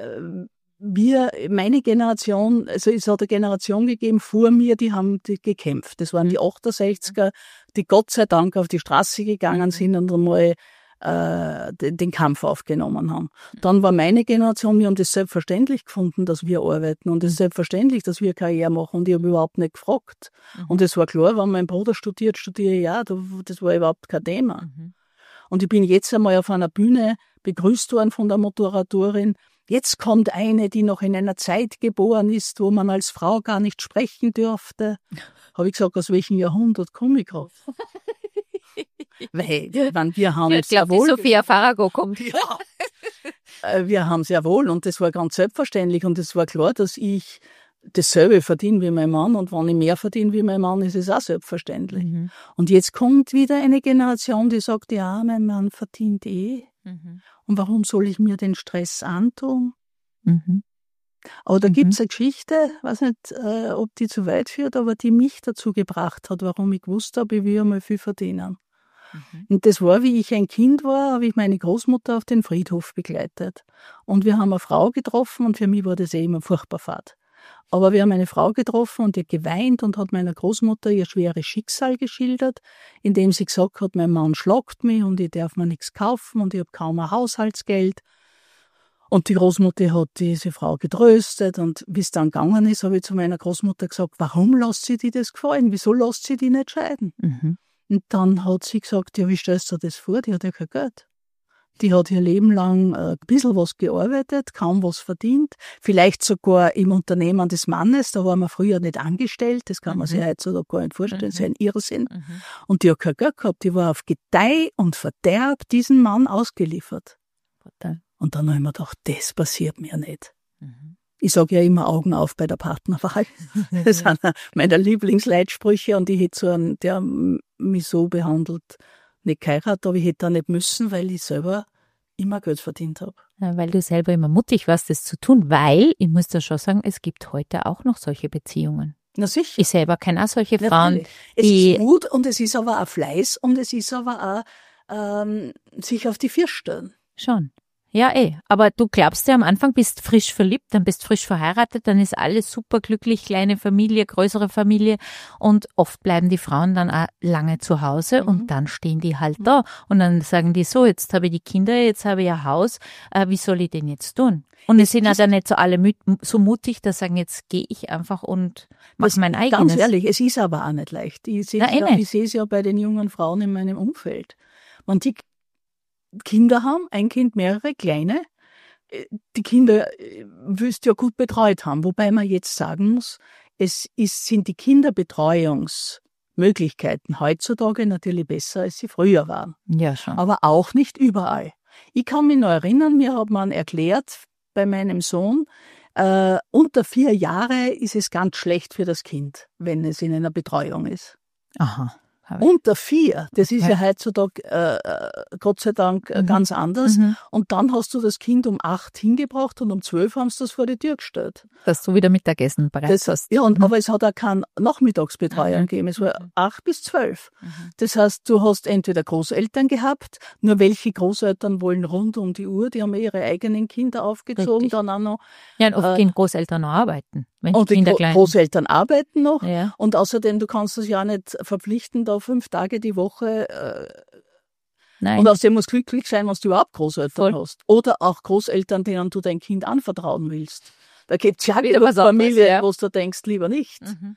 meine Generation, also es hat eine Generation gegeben vor mir, die haben gekämpft. Das waren die 68er, die Gott sei Dank auf die Straße gegangen sind und einmal den Kampf aufgenommen haben. Dann war meine Generation, wir haben das selbstverständlich gefunden, dass wir arbeiten und es ist selbstverständlich, dass wir Karriere machen und ich habe überhaupt nicht gefragt. Und es war klar, wenn mein Bruder studiert, studiere ich auch, das war überhaupt kein Thema. Und ich bin jetzt einmal auf einer Bühne begrüßt worden von der Moderatorin. Jetzt kommt eine, die noch in einer Zeit geboren ist, wo man als Frau gar nicht sprechen dürfte. Habe ich gesagt, aus welchem Jahrhundert komme ich gerade? Weil, wenn wir haben ich glaube, die Sophia Farago kommt. Ja. Wir haben sehr wohl und das war ganz selbstverständlich und es war klar, dass ich dasselbe verdiene wie mein Mann und wenn ich mehr verdiene wie mein Mann, ist es auch selbstverständlich. Mhm. Und jetzt kommt wieder eine Generation, die sagt, ja, mein Mann verdient Mhm. und warum soll ich mir den Stress antun? Mhm. Aber da gibt's eine Geschichte, weiß nicht, ob die zu weit führt, aber die mich dazu gebracht hat, warum ich gewusst habe, ich will einmal viel verdienen. Mhm. Und das war, wie ich ein Kind war, habe ich meine Großmutter auf den Friedhof begleitet. Und wir haben eine Frau getroffen und für mich war das immer furchtbar fad. Aber wir haben eine Frau getroffen und die hat geweint und hat meiner Großmutter ihr schweres Schicksal geschildert, indem sie gesagt hat, mein Mann schlagt mich und ich darf mir nichts kaufen und ich habe kaum ein Haushaltsgeld. Und die Großmutter hat diese Frau getröstet und wie es dann gegangen ist, habe ich zu meiner Großmutter gesagt, warum lässt sie dir das gefallen? Wieso lässt sie die nicht scheiden? Mhm. Und dann hat sie gesagt, ja, wie stellst du dir das vor? Die hat ja kein Geld. Die hat ihr Leben lang ein bisschen was gearbeitet, kaum was verdient, vielleicht sogar im Unternehmen des Mannes, da war man früher nicht angestellt, das kann man sich heutzutage gar nicht vorstellen, das ist ein Irrsinn. Mhm. Und die hat kein Geld gehabt, die war auf Gedeih und Verderb diesem Mann ausgeliefert. Und dann habe ich mir gedacht, das passiert mir nicht. Mhm. Ich sage ja immer Augen auf bei der Partnerwahl. Das sind meine Lieblingsleitsprüche und ich hätte so einen, der mich so behandelt, nicht geheiratet, aber ich hätte da nicht müssen, weil ich selber immer Geld verdient habe. Ja, weil du selber immer mutig warst, das zu tun, weil, ich muss da schon sagen, es gibt heute auch noch solche Beziehungen. Na sicher. Ich selber kenne auch solche Frauen, Natürlich. Es die... ist Mut und es ist aber auch Fleiß und es ist aber auch sich auf die Vier stellen. Schon. Ja, aber du glaubst ja am Anfang, bist frisch verliebt, dann bist frisch verheiratet, dann ist alles super glücklich, kleine Familie, größere Familie und oft bleiben die Frauen dann auch lange zu Hause und dann stehen die halt da und dann sagen die so, jetzt habe ich die Kinder, jetzt habe ich ein Haus, wie soll ich denn jetzt tun? Und es sind ja dann nicht so alle so mutig, dass sagen, jetzt gehe ich einfach und mache mein eigenes. Ganz ehrlich, es ist aber auch nicht leicht. Ich sehe es ja bei den jungen Frauen in meinem Umfeld. Wenn die Kinder haben, ein Kind, mehrere kleine, die Kinder willst du ja gut betreut haben. Wobei man jetzt sagen muss, sind die Kinderbetreuungsmöglichkeiten heutzutage natürlich besser, als sie früher waren. Ja, schon. Aber auch nicht überall. Ich kann mich noch erinnern, mir hat man erklärt, bei meinem Sohn, unter 4 Jahre ist es ganz schlecht für das Kind, wenn es in einer Betreuung ist. Aha. Unter 4, das ist ja heutzutage Gott sei Dank ganz anders. Und dann hast du das Kind um 8 hingebracht und um 12 haben sie das vor die Tür gestellt. Dass du wieder Mittagessen bereit hast. Ja, aber es hat auch keine Nachmittagsbetreuung gegeben. Es war 8 bis 12. Das heißt, du hast entweder Großeltern gehabt, nur welche Großeltern wollen rund um die Uhr, die haben ihre eigenen Kinder aufgezogen, dann auch noch. Ja, und oft gehen Großeltern noch arbeiten. Wenn und die Großeltern arbeiten noch. Ja. Und außerdem, du kannst es ja nicht verpflichten, da 5 Tage die Woche. Nein. Und außerdem musst du glücklich sein, was du überhaupt Großeltern hast. Oder auch Großeltern, denen du dein Kind anvertrauen willst. Da gibt's ja wieder was Familie, wo du denkst, lieber nicht.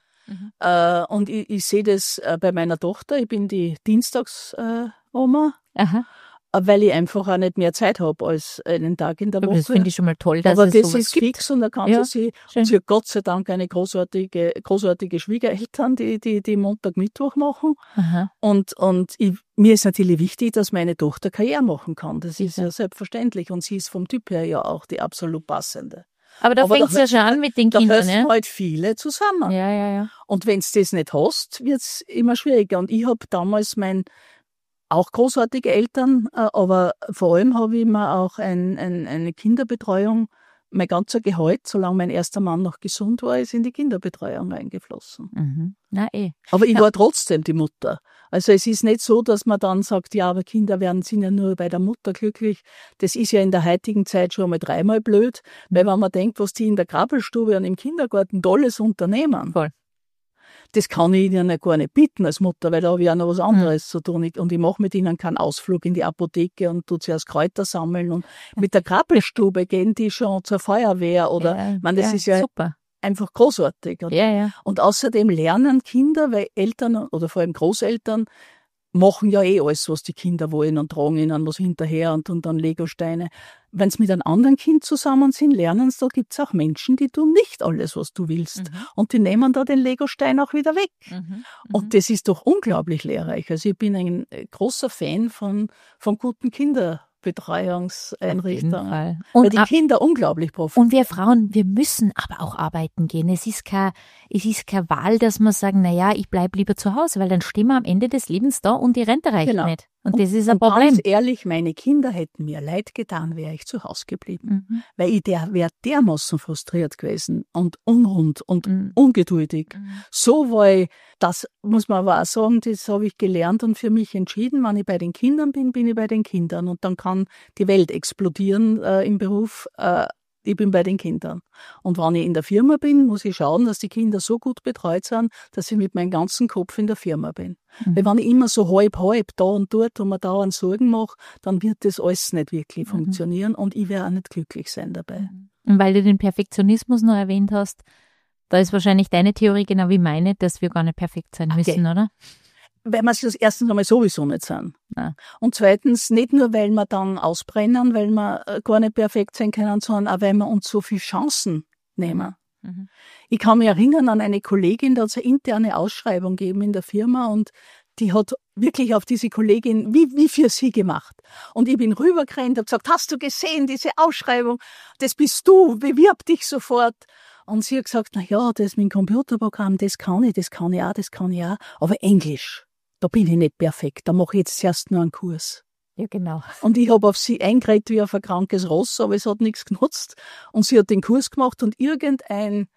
Und ich sehe das bei meiner Tochter. Ich bin die Dienstagsoma. Weil ich einfach auch nicht mehr Zeit habe als einen Tag in der Woche. Das finde ich schon mal toll, dass aber es das sowas ist gibt. fix und da kann sie hat Gott sei Dank eine großartige Schwiegereltern, die Montag, Mittwoch machen. Und mir ist natürlich wichtig, dass meine Tochter Karriere machen kann. Das ist ja selbstverständlich. Und sie ist vom Typ her ja auch die absolut passende. Aber da fängt es ja schon an mit den Kindern. Da helfen halt viele zusammen. Ja. Und wenn du das nicht hast, wird es immer schwieriger. Und ich habe damals auch großartige Eltern, aber vor allem habe ich mir auch eine Kinderbetreuung, mein ganzer Gehalt, solange mein erster Mann noch gesund war, ist in die Kinderbetreuung eingeflossen. Aber ich war trotzdem die Mutter. Also es ist nicht so, dass man dann sagt, ja, aber Kinder sind ja nur bei der Mutter glücklich. Das ist ja in der heutigen Zeit schon einmal 3-mal blöd, weil wenn man denkt, was die in der Krabbelstube und im Kindergarten Tolles unternehmen. Voll. Das kann ich ihnen ja gar nicht bieten als Mutter, weil da habe ich auch noch was anderes zu tun. Und ich mache mit ihnen keinen Ausflug in die Apotheke und tue zuerst Kräuter sammeln. Und mit der Krabbelstube gehen die schon zur Feuerwehr oder, das ist ja super. Einfach großartig. Und außerdem lernen Kinder, weil Eltern oder vor allem Großeltern machen ja alles, was die Kinder wollen und tragen ihnen was hinterher und dann Legosteine. Wenn sie mit einem anderen Kind zusammen sind, lernen sie, da gibt's auch Menschen, die tun nicht alles, was du willst. Und die nehmen da den Legostein auch wieder weg. Und das ist doch unglaublich lehrreich. Also ich bin ein großer Fan von guten Kinderbetreuung. Betreuungseinrichtungen. Und weil die Kinder unglaublich profitieren. Und wir Frauen, wir müssen aber auch arbeiten gehen. Es ist keine Wahl, dass wir sagen, naja, ich bleib lieber zu Hause, weil dann stehen wir am Ende des Lebens da und die Rente reicht nicht. Und das ist ein Problem. Ganz ehrlich, meine Kinder hätten mir leid getan, wäre ich zu Hause geblieben. Weil ich wäre dermaßen frustriert gewesen und unrund und ungeduldig. So war ich, das muss man aber auch sagen, das habe ich gelernt und für mich entschieden, wenn ich bei den Kindern bin, bin ich bei den Kindern. Und dann kann die Welt explodieren im Beruf. Ich bin bei den Kindern. Und wenn ich in der Firma bin, muss ich schauen, dass die Kinder so gut betreut sind, dass ich mit meinem ganzen Kopf in der Firma bin. Weil wenn ich immer so halb da und dort und mir dauernd Sorgen mache, dann wird das alles nicht wirklich funktionieren und ich werde auch nicht glücklich sein dabei. Und weil du den Perfektionismus noch erwähnt hast, da ist wahrscheinlich deine Theorie genau wie meine, dass wir gar nicht perfekt sein müssen, oder? Weil wir das erstens einmal sowieso nicht sind. Ja. Und zweitens, nicht nur, weil wir dann ausbrennen, weil wir gar nicht perfekt sein können, sondern auch, weil wir uns so viele Chancen nehmen. Ich kann mich erinnern an eine Kollegin, da hat es eine interne Ausschreibung gegeben in der Firma und die hat wirklich auf diese Kollegin wie für sie gemacht. Und ich bin rübergerannt und habe gesagt, hast du gesehen, diese Ausschreibung? Das bist du, bewirb dich sofort. Und sie hat gesagt, na ja, das mit dem Computerprogramm, das kann ich auch, aber Englisch. Da bin ich nicht perfekt, da mache ich jetzt zuerst nur einen Kurs. Ja, genau. Und ich habe auf sie eingeredet wie auf ein krankes Ross, aber es hat nichts genutzt. Und sie hat den Kurs gemacht und irgendein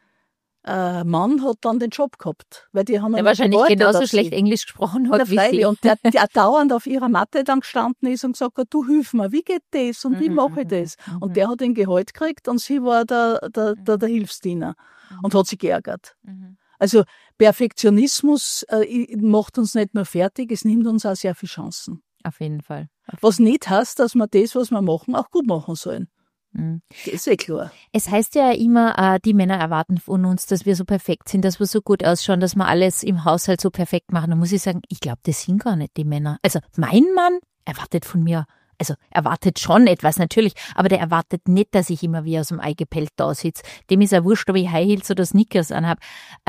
Mann hat dann den Job gehabt. Weil die haben der wahrscheinlich genauso schlecht Englisch gesprochen hat wie sie. Und der dauernd auf ihrer Matte dann gestanden ist und gesagt hat, du hilf mir, wie geht das und wie mache ich das? Und der hat den Gehalt gekriegt und sie war der Hilfsdiener und hat sich geärgert. Also Perfektionismus macht uns nicht nur fertig, es nimmt uns auch sehr viele Chancen. Auf jeden Fall. Was nicht heißt, dass wir das, was wir machen, auch gut machen sollen. Das ist klar. Es heißt ja immer, die Männer erwarten von uns, dass wir so perfekt sind, dass wir so gut ausschauen, dass wir alles im Haushalt so perfekt machen. Da muss ich sagen, ich glaube, das sind gar nicht die Männer. Also mein Mann erwartet von mir, also erwartet schon etwas natürlich, aber der erwartet nicht, dass ich immer wie aus dem Ei gepellt da sitze. Dem ist ja wurscht, ob ich High Heels oder Sneakers anhab.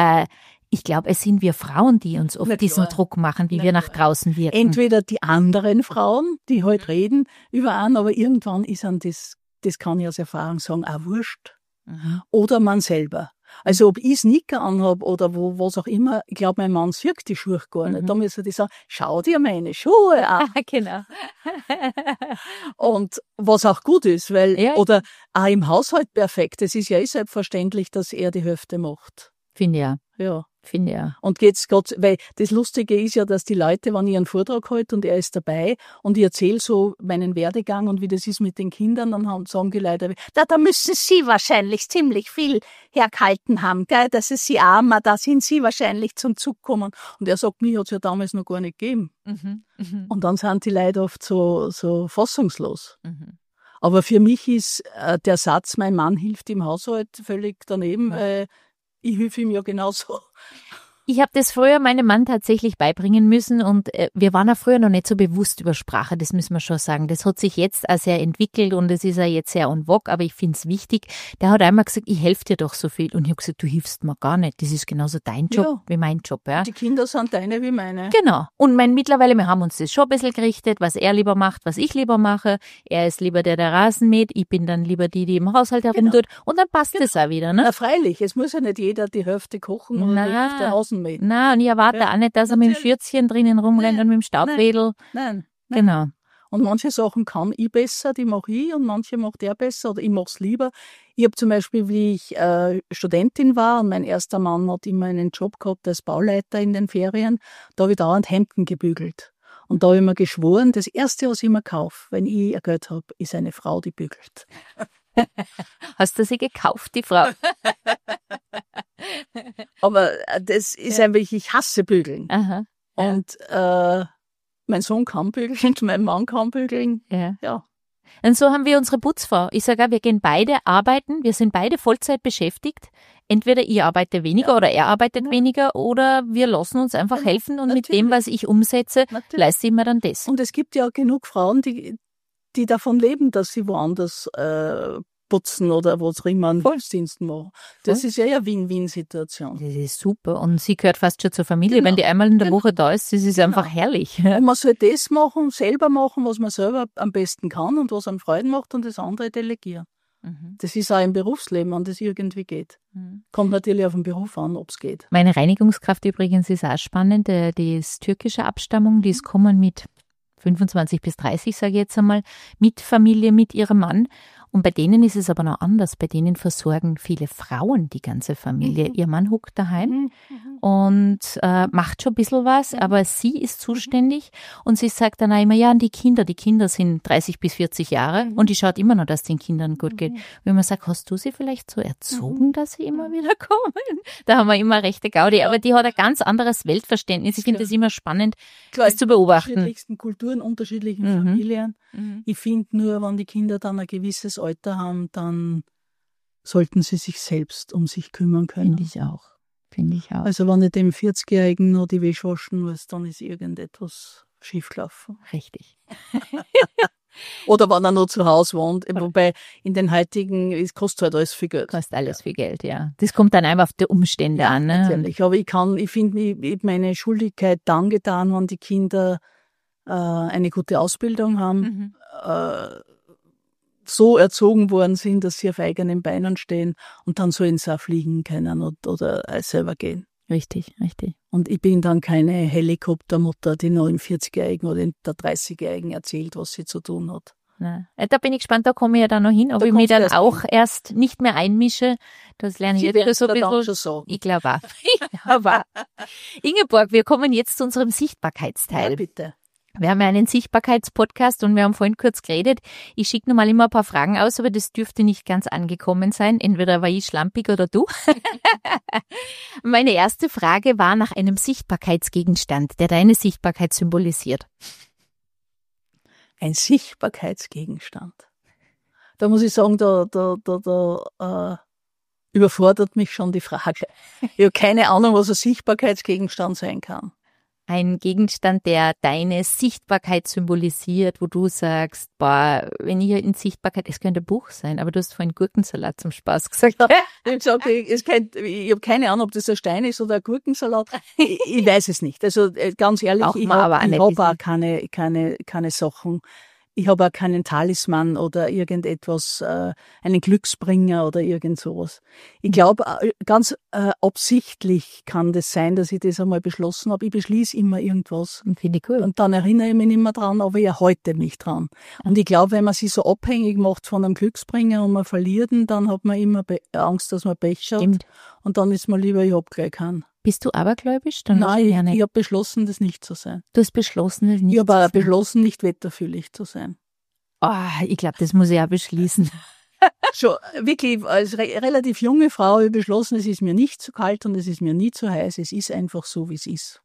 Ich glaube, es sind wir Frauen, die uns oft diesen Druck machen, wie wir nach draußen wirken. Entweder die anderen Frauen, die halt reden über einen, aber irgendwann ist an das kann ich aus Erfahrung sagen, auch wurscht. Oder man selber. Also ob ich Sneaker anhab oder was auch immer, ich glaube, mein Mann sieht die Schuhe gar nicht. Da müssen die sagen, schau dir meine Schuhe an. Genau. Und was auch gut ist, weil, oder auch im Haushalt perfekt. Es ist ja selbstverständlich, dass er die Hälfte macht. Finde ja. Ja. Finde ja. Und geht's Gott, weil das Lustige ist ja, dass die Leute, wenn ich einen Vortrag halte und er ist dabei und ich erzähle so meinen Werdegang und wie das ist mit den Kindern, dann sagen die Leute, da müssen Sie wahrscheinlich ziemlich viel hergehalten haben, gell? Das ist Sie armer, da sind Sie wahrscheinlich zum Zug gekommen. Und er sagt, mich hat's ja damals noch gar nicht gegeben. Und dann sind die Leute oft so fassungslos. Aber für mich ist der Satz, mein Mann hilft im Haushalt, völlig daneben, weil ich helfe ihm ja genauso. Ich habe das früher meinem Mann tatsächlich beibringen müssen und wir waren ja früher noch nicht so bewusst über Sprache, das müssen wir schon sagen. Das hat sich jetzt auch sehr entwickelt und es ist ja jetzt sehr en vogue, aber ich finde es wichtig. Der hat einmal gesagt, ich helfe dir doch so viel und ich habe gesagt, du hilfst mir gar nicht. Das ist genauso dein Job wie mein Job. Ja. Die Kinder sind deine wie meine. Genau. Und mittlerweile, wir haben uns das schon ein bisschen gerichtet, was er lieber macht, was ich lieber mache. Er ist lieber der Rasen mäht, ich bin dann lieber die im Haushalt herumtut und dann passt das auch wieder. Ne? Na freilich, es muss ja nicht jeder die Hälfte kochen oder die Hälfte Rasen mähen. Nein, und ich erwarte auch nicht, dass er mit dem Schürzchen drinnen rumrennt und mit dem Staubwedel. Nein. Genau. Und manche Sachen kann ich besser, die mache ich, und manche macht er besser oder ich mache es lieber. Ich habe zum Beispiel, wie ich Studentin war und mein erster Mann hat immer einen Job gehabt als Bauleiter in den Ferien, da habe ich dauernd Hemden gebügelt. Und da habe ich mir geschworen, das Erste, was ich mir kaufe, wenn ich ein Geld habe, ist eine Frau, die bügelt. Hast du sie gekauft, die Frau? Aber das ist einfach, ich hasse Bügeln. Aha. Und mein Sohn kann bügeln, mein Mann kann bügeln. Ja. Und so haben wir unsere Putzfrau. Ich sage auch, wir gehen beide arbeiten, wir sind beide Vollzeit beschäftigt. Entweder ich arbeite weniger oder er arbeitet weniger oder wir lassen uns einfach helfen und mit dem, was ich umsetze, leiste ich mir dann das. Und es gibt ja auch genug Frauen, die davon leben, dass sie woanders putzen oder was auch immer einen Hilfsdienst machen. Das ist ja eine Win-Win-Situation. Das ist super. Und sie gehört fast schon zur Familie. Wenn die einmal in der Woche da ist, das ist einfach herrlich. Und man soll das machen, selber machen, was man selber am besten kann und was einem Freude macht und das andere delegieren. Das ist auch im Berufsleben, wenn das irgendwie geht. Kommt natürlich auf den Beruf an, ob es geht. Meine Reinigungskraft übrigens ist auch spannend. Die ist türkischer Abstammung. Die ist gekommen mit 25 bis 30, sage ich jetzt einmal, mit Familie, mit ihrem Mann. Und bei denen ist es aber noch anders. Bei denen versorgen viele Frauen die ganze Familie. Ihr Mann huckt daheim und macht schon ein bisschen was, aber sie ist zuständig und sie sagt dann auch immer, ja, an die Kinder sind 30 bis 40 Jahre und die schaut immer noch, dass es den Kindern gut geht. Wenn man sagt, hast du sie vielleicht so erzogen, dass sie immer wieder kommen? Da haben wir immer rechte Gaudi, aber die hat ein ganz anderes Weltverständnis. Ich finde das immer spannend, das zu beobachten. Unterschiedlichsten Kulturen, unterschiedlichen Familien. Ich finde nur, wenn die Kinder dann ein gewisses Alter haben, dann sollten sie sich selbst um sich kümmern können. Finde ich auch. Also wenn ich dem 40-Jährigen noch die Wäsche waschen muss, dann ist irgendetwas schiefgelaufen. Richtig. Oder wenn er noch zu Hause wohnt. Wobei in den heutigen, es kostet halt alles viel Geld. Kostet alles viel Geld, ja. Das kommt dann einfach auf die Umstände an. Ne? Natürlich. Aber ich finde, ich habe meine Schuldigkeit dann getan, wenn die Kinder eine gute Ausbildung haben, so erzogen worden sind, dass sie auf eigenen Beinen stehen und dann sollen sie auch fliegen können oder selber gehen. Richtig. Und ich bin dann keine Helikoptermutter, die noch im 40-Jährigen oder in der 30-Jährigen erzählt, was sie zu tun hat. Nein. Da bin ich gespannt, da komme ich ja dann noch hin, ob ich mich dann auch erst nicht mehr einmische. Das lerne ich jetzt so ein bisschen. Schon sagen. Ich glaube auch. Aber Ingeborg, wir kommen jetzt zu unserem Sichtbarkeitsteil. Ja, bitte. Wir haben ja einen Sichtbarkeitspodcast und wir haben vorhin kurz geredet. Ich schicke normal immer ein paar Fragen aus, aber das dürfte nicht ganz angekommen sein. Entweder war ich schlampig oder du. Meine erste Frage war nach einem Sichtbarkeitsgegenstand, der deine Sichtbarkeit symbolisiert. Ein Sichtbarkeitsgegenstand. Da muss ich sagen, da überfordert mich schon die Frage. Ich habe keine Ahnung, was ein Sichtbarkeitsgegenstand sein kann. Ein Gegenstand, der deine Sichtbarkeit symbolisiert, wo du sagst, boah, wenn ich in Sichtbarkeit, es könnte ein Buch sein, aber du hast vorhin Gurkensalat zum Spaß gesagt. Ich habe keine Ahnung, ob das ein Stein ist oder ein Gurkensalat. Ich weiß es nicht. Also ganz ehrlich, ich habe auch keine Sachen. Ich habe auch keinen Talisman oder irgendetwas, einen Glücksbringer oder irgend sowas. Ich glaube, ganz absichtlich kann das sein, dass ich das einmal beschlossen habe. Ich beschließe immer irgendwas. Finde ich cool. Und dann erinnere ich mich nicht mehr dran, aber ich erhalte mich dran. Und ich glaube, wenn man sich so abhängig macht von einem Glücksbringer und man verliert ihn, dann hat man immer Angst, dass man Pech hat. Stimmt. Und dann ist man lieber, ich hab gleich keinen. Bist du abergläubisch? Nein, ich habe beschlossen, das nicht zu sein. Du hast beschlossen, das nicht zu sein? Ich habe auch beschlossen, nicht wetterfühlig zu sein. Oh, ich glaube, das muss ich auch beschließen. Schon, wirklich, als relativ junge Frau habe ich beschlossen, es ist mir nicht zu kalt und es ist mir nie zu heiß. Es ist einfach so, wie es ist.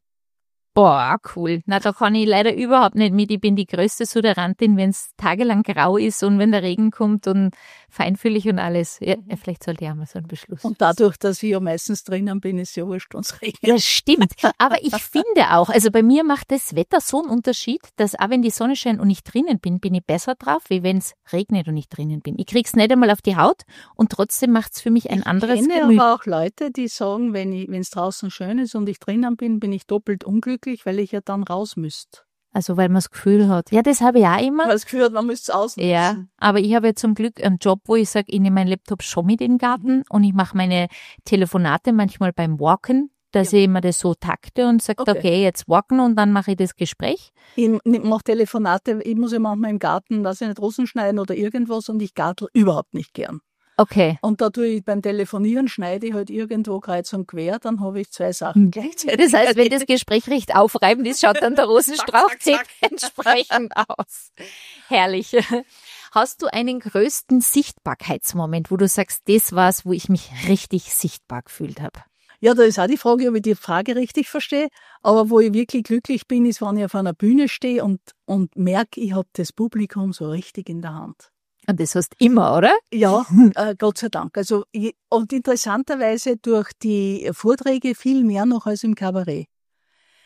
Boah, cool. Na, da kann ich leider überhaupt nicht mit. Ich bin die größte Suderantin, wenn es tagelang grau ist und wenn der Regen kommt und feinfühlig und alles. Ja, vielleicht sollte ich auch mal so einen Beschluss. Und dadurch, dass ich ja meistens drinnen bin, ist ja wurscht, wenn es regnet. Ja, stimmt. Aber ich finde auch, also bei mir macht das Wetter so einen Unterschied, dass auch wenn die Sonne scheint und ich drinnen bin, bin ich besser drauf, wie wenn es regnet und ich drinnen bin. Ich krieg's nicht einmal auf die Haut und trotzdem macht's für mich ein anderes Gemüt. Ich kenne aber auch Leute, die sagen, wenn es draußen schön ist und ich drinnen bin, bin ich doppelt unglücklich, weil ich ja dann raus müsste. Also weil man das Gefühl hat. Ja, das habe ich auch immer. Weil das Gefühl hat, man müsste es ausnutzen. Ja, aber ich habe ja zum Glück einen Job, wo ich sage, ich nehme meinen Laptop schon mit in den Garten und ich mache meine Telefonate manchmal beim Walken, dass ich immer das so takte und sage, okay, jetzt walken und dann mache ich das Gespräch. Ich mache Telefonate, ich muss ja manchmal im Garten, weiß ich nicht, Rosen schneiden oder irgendwas und ich gartel überhaupt nicht gern. Okay. Und da tue ich beim Telefonieren, schneide ich halt irgendwo kreuz und quer, dann habe ich zwei Sachen gleichzeitig. Das heißt, wenn das Gespräch recht aufreibend ist, schaut dann der Rosenstrauchtipp entsprechend aus. Herrlich. Hast du einen größten Sichtbarkeitsmoment, wo du sagst, das war's, wo ich mich richtig sichtbar gefühlt habe? Ja, da ist auch die Frage, ob ich die Frage richtig verstehe. Aber wo ich wirklich glücklich bin, ist, wenn ich auf einer Bühne stehe und merke, ich habe das Publikum so richtig in der Hand. Und das hast du immer, oder? Ja, Gott sei Dank. Also, und interessanterweise durch die Vorträge viel mehr noch als im Kabarett.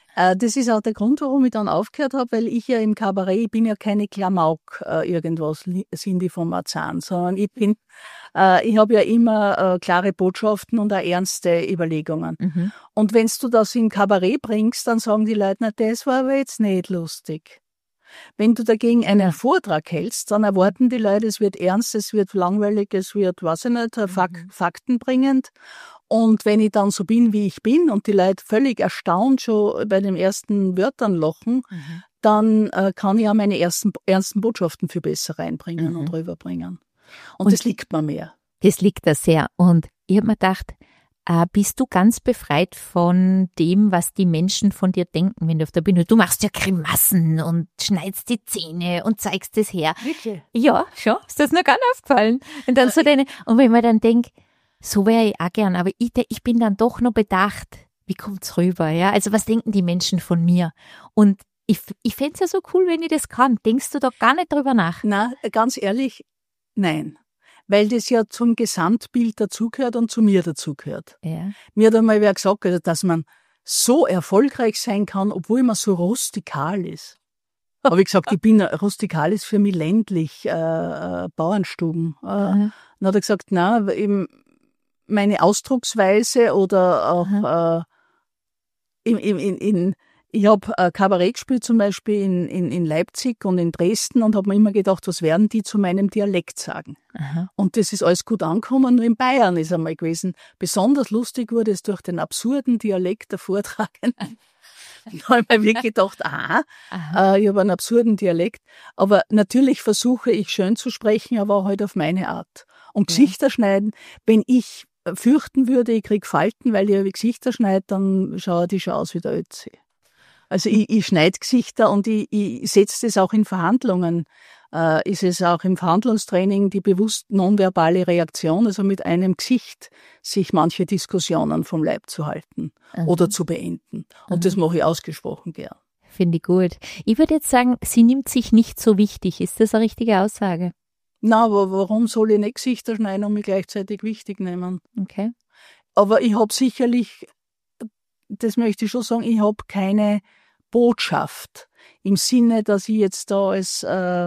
Das ist auch der Grund, warum ich dann aufgehört habe, weil ich ja im Kabarett, ich bin ja keine Klamauk irgendwas, Cindy von Marzahn, sondern ich habe ja immer klare Botschaften und auch ernste Überlegungen. Mhm. Und wenn du das in Kabarett bringst, dann sagen die Leute, na, das war aber jetzt nicht lustig. Wenn du dagegen einen Vortrag hältst, dann erwarten die Leute, es wird ernst, es wird langweilig, es wird, weiß ich nicht, faktenbringend. Und wenn ich dann so bin, wie ich bin und die Leute völlig erstaunt schon bei den ersten Wörtern lachen, dann kann ich auch meine ernsten Botschaften viel besser reinbringen und rüberbringen. Und das liegt mir mehr. Das liegt da sehr. Und ich habe mir gedacht, bist du ganz befreit von dem, was die Menschen von dir denken, wenn du auf der Bühne bist? Du machst ja Grimassen und schneidest die Zähne und zeigst das her. Wirklich? Ja, schon. Ist das noch gar nicht aufgefallen? Und dann und wenn man dann denkt, so wäre ich auch gern, aber ich bin dann doch noch bedacht, wie kommt's rüber, ja? Also was denken die Menschen von mir? Und ich fände es ja so cool, wenn ich das kann. Denkst du da gar nicht drüber nach? Na, ganz ehrlich, nein. Weil das ja zum Gesamtbild dazugehört und zu mir dazugehört. Ja. Mir hat einmal wer gesagt, dass man so erfolgreich sein kann, obwohl man so rustikal ist. Aber ich gesagt, rustikal ist für mich ländlich, Bauernstuben. Dann hat er gesagt, na, eben meine Ausdrucksweise oder auch ich habe Kabarett gespielt zum Beispiel in Leipzig und in Dresden und habe mir immer gedacht, was werden die zu meinem Dialekt sagen? Aha. Und das ist alles gut angekommen, nur in Bayern ist einmal gewesen. Besonders lustig wurde es durch den absurden Dialekt der Vortragenden. Da habe ich mir wirklich gedacht, ich habe einen absurden Dialekt. Aber natürlich versuche ich schön zu sprechen, aber halt auf meine Art. Und Gesichter schneiden, wenn ich fürchten würde, ich kriege Falten, weil ich Gesichter schneide, dann schaut die schon aus wie der Ötzi. Also ich schneide Gesichter und ich setze das auch in Verhandlungen. Ist es auch im Verhandlungstraining die bewusst nonverbale Reaktion, also mit einem Gesicht sich manche Diskussionen vom Leib zu halten oder zu beenden. Und das mache ich ausgesprochen gern. Finde ich gut. Ich würde jetzt sagen, sie nimmt sich nicht so wichtig. Ist das eine richtige Aussage? Na, aber warum soll ich nicht Gesichter schneiden und mich gleichzeitig wichtig nehmen? Okay. Aber ich habe sicherlich, das möchte ich schon sagen, ich habe keine Botschaft im Sinne, dass ich jetzt da als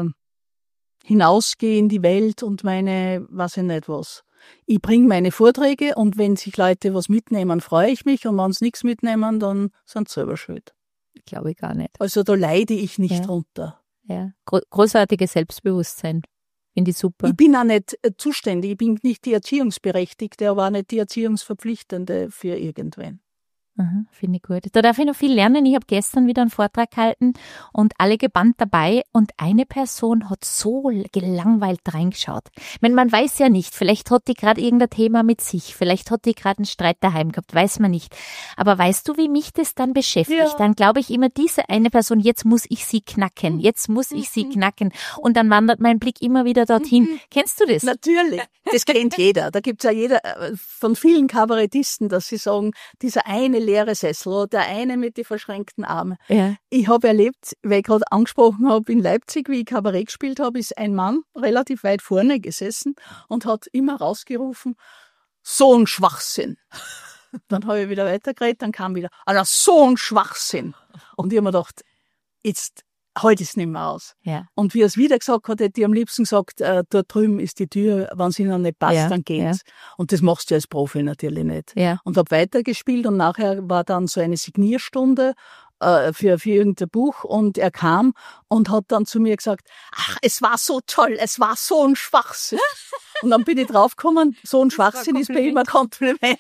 hinausgehe in die Welt und meine, weiß ich nicht was. Ich bringe meine Vorträge und wenn sich Leute was mitnehmen, freue ich mich und wenn sie nichts mitnehmen, dann sind sie selber schuld. Glaube ich gar nicht. Also da leide ich nicht drunter. Ja. Großartiges Selbstbewusstsein. Finde ich super. Ich bin auch nicht zuständig, ich bin nicht die Erziehungsberechtigte, aber auch nicht die Erziehungsverpflichtende für irgendwen. Finde ich gut. Da darf ich noch viel lernen. Ich habe gestern wieder einen Vortrag gehalten und alle gebannt dabei und eine Person hat so gelangweilt reingeschaut. Ich meine, man weiß ja nicht, vielleicht hat die gerade irgendein Thema mit sich, vielleicht hat die gerade einen Streit daheim gehabt, weiß man nicht. Aber weißt du, wie mich das dann beschäftigt? Ja. Dann glaube ich immer, diese eine Person, jetzt muss ich sie knacken, jetzt muss ich sie knacken. Und dann wandert mein Blick immer wieder dorthin. Kennst du das? Natürlich, das kennt jeder. Da gibt's ja jeder von vielen Kabarettisten, dass sie sagen, dieser eine leere Sessel oder der eine mit den verschränkten Armen. Ja. Ich habe erlebt, weil ich gerade angesprochen habe, in Leipzig, wie ich Kabarett gespielt habe, ist ein Mann relativ weit vorne gesessen und hat immer rausgerufen, so ein Schwachsinn. Dann habe ich wieder weitergeredet, dann kam wieder, so ein Schwachsinn. Und ich habe mir gedacht, jetzt halte ich es nicht mehr aus. Ja. Und wie er es wieder gesagt hat, hätte ich am liebsten gesagt, dort drüben ist die Tür, wenn es ihnen nicht passt, dann geht's. Ja. Und das machst du als Profi natürlich nicht. Ja. Und habe weitergespielt und nachher war dann so eine Signierstunde für irgendein Buch und er kam und hat dann zu mir gesagt, ach, es war so toll, es war so ein Schwachsinn. Und dann bin ich draufgekommen, so ein Schwachsinn ist bei ihm ein Kompliment.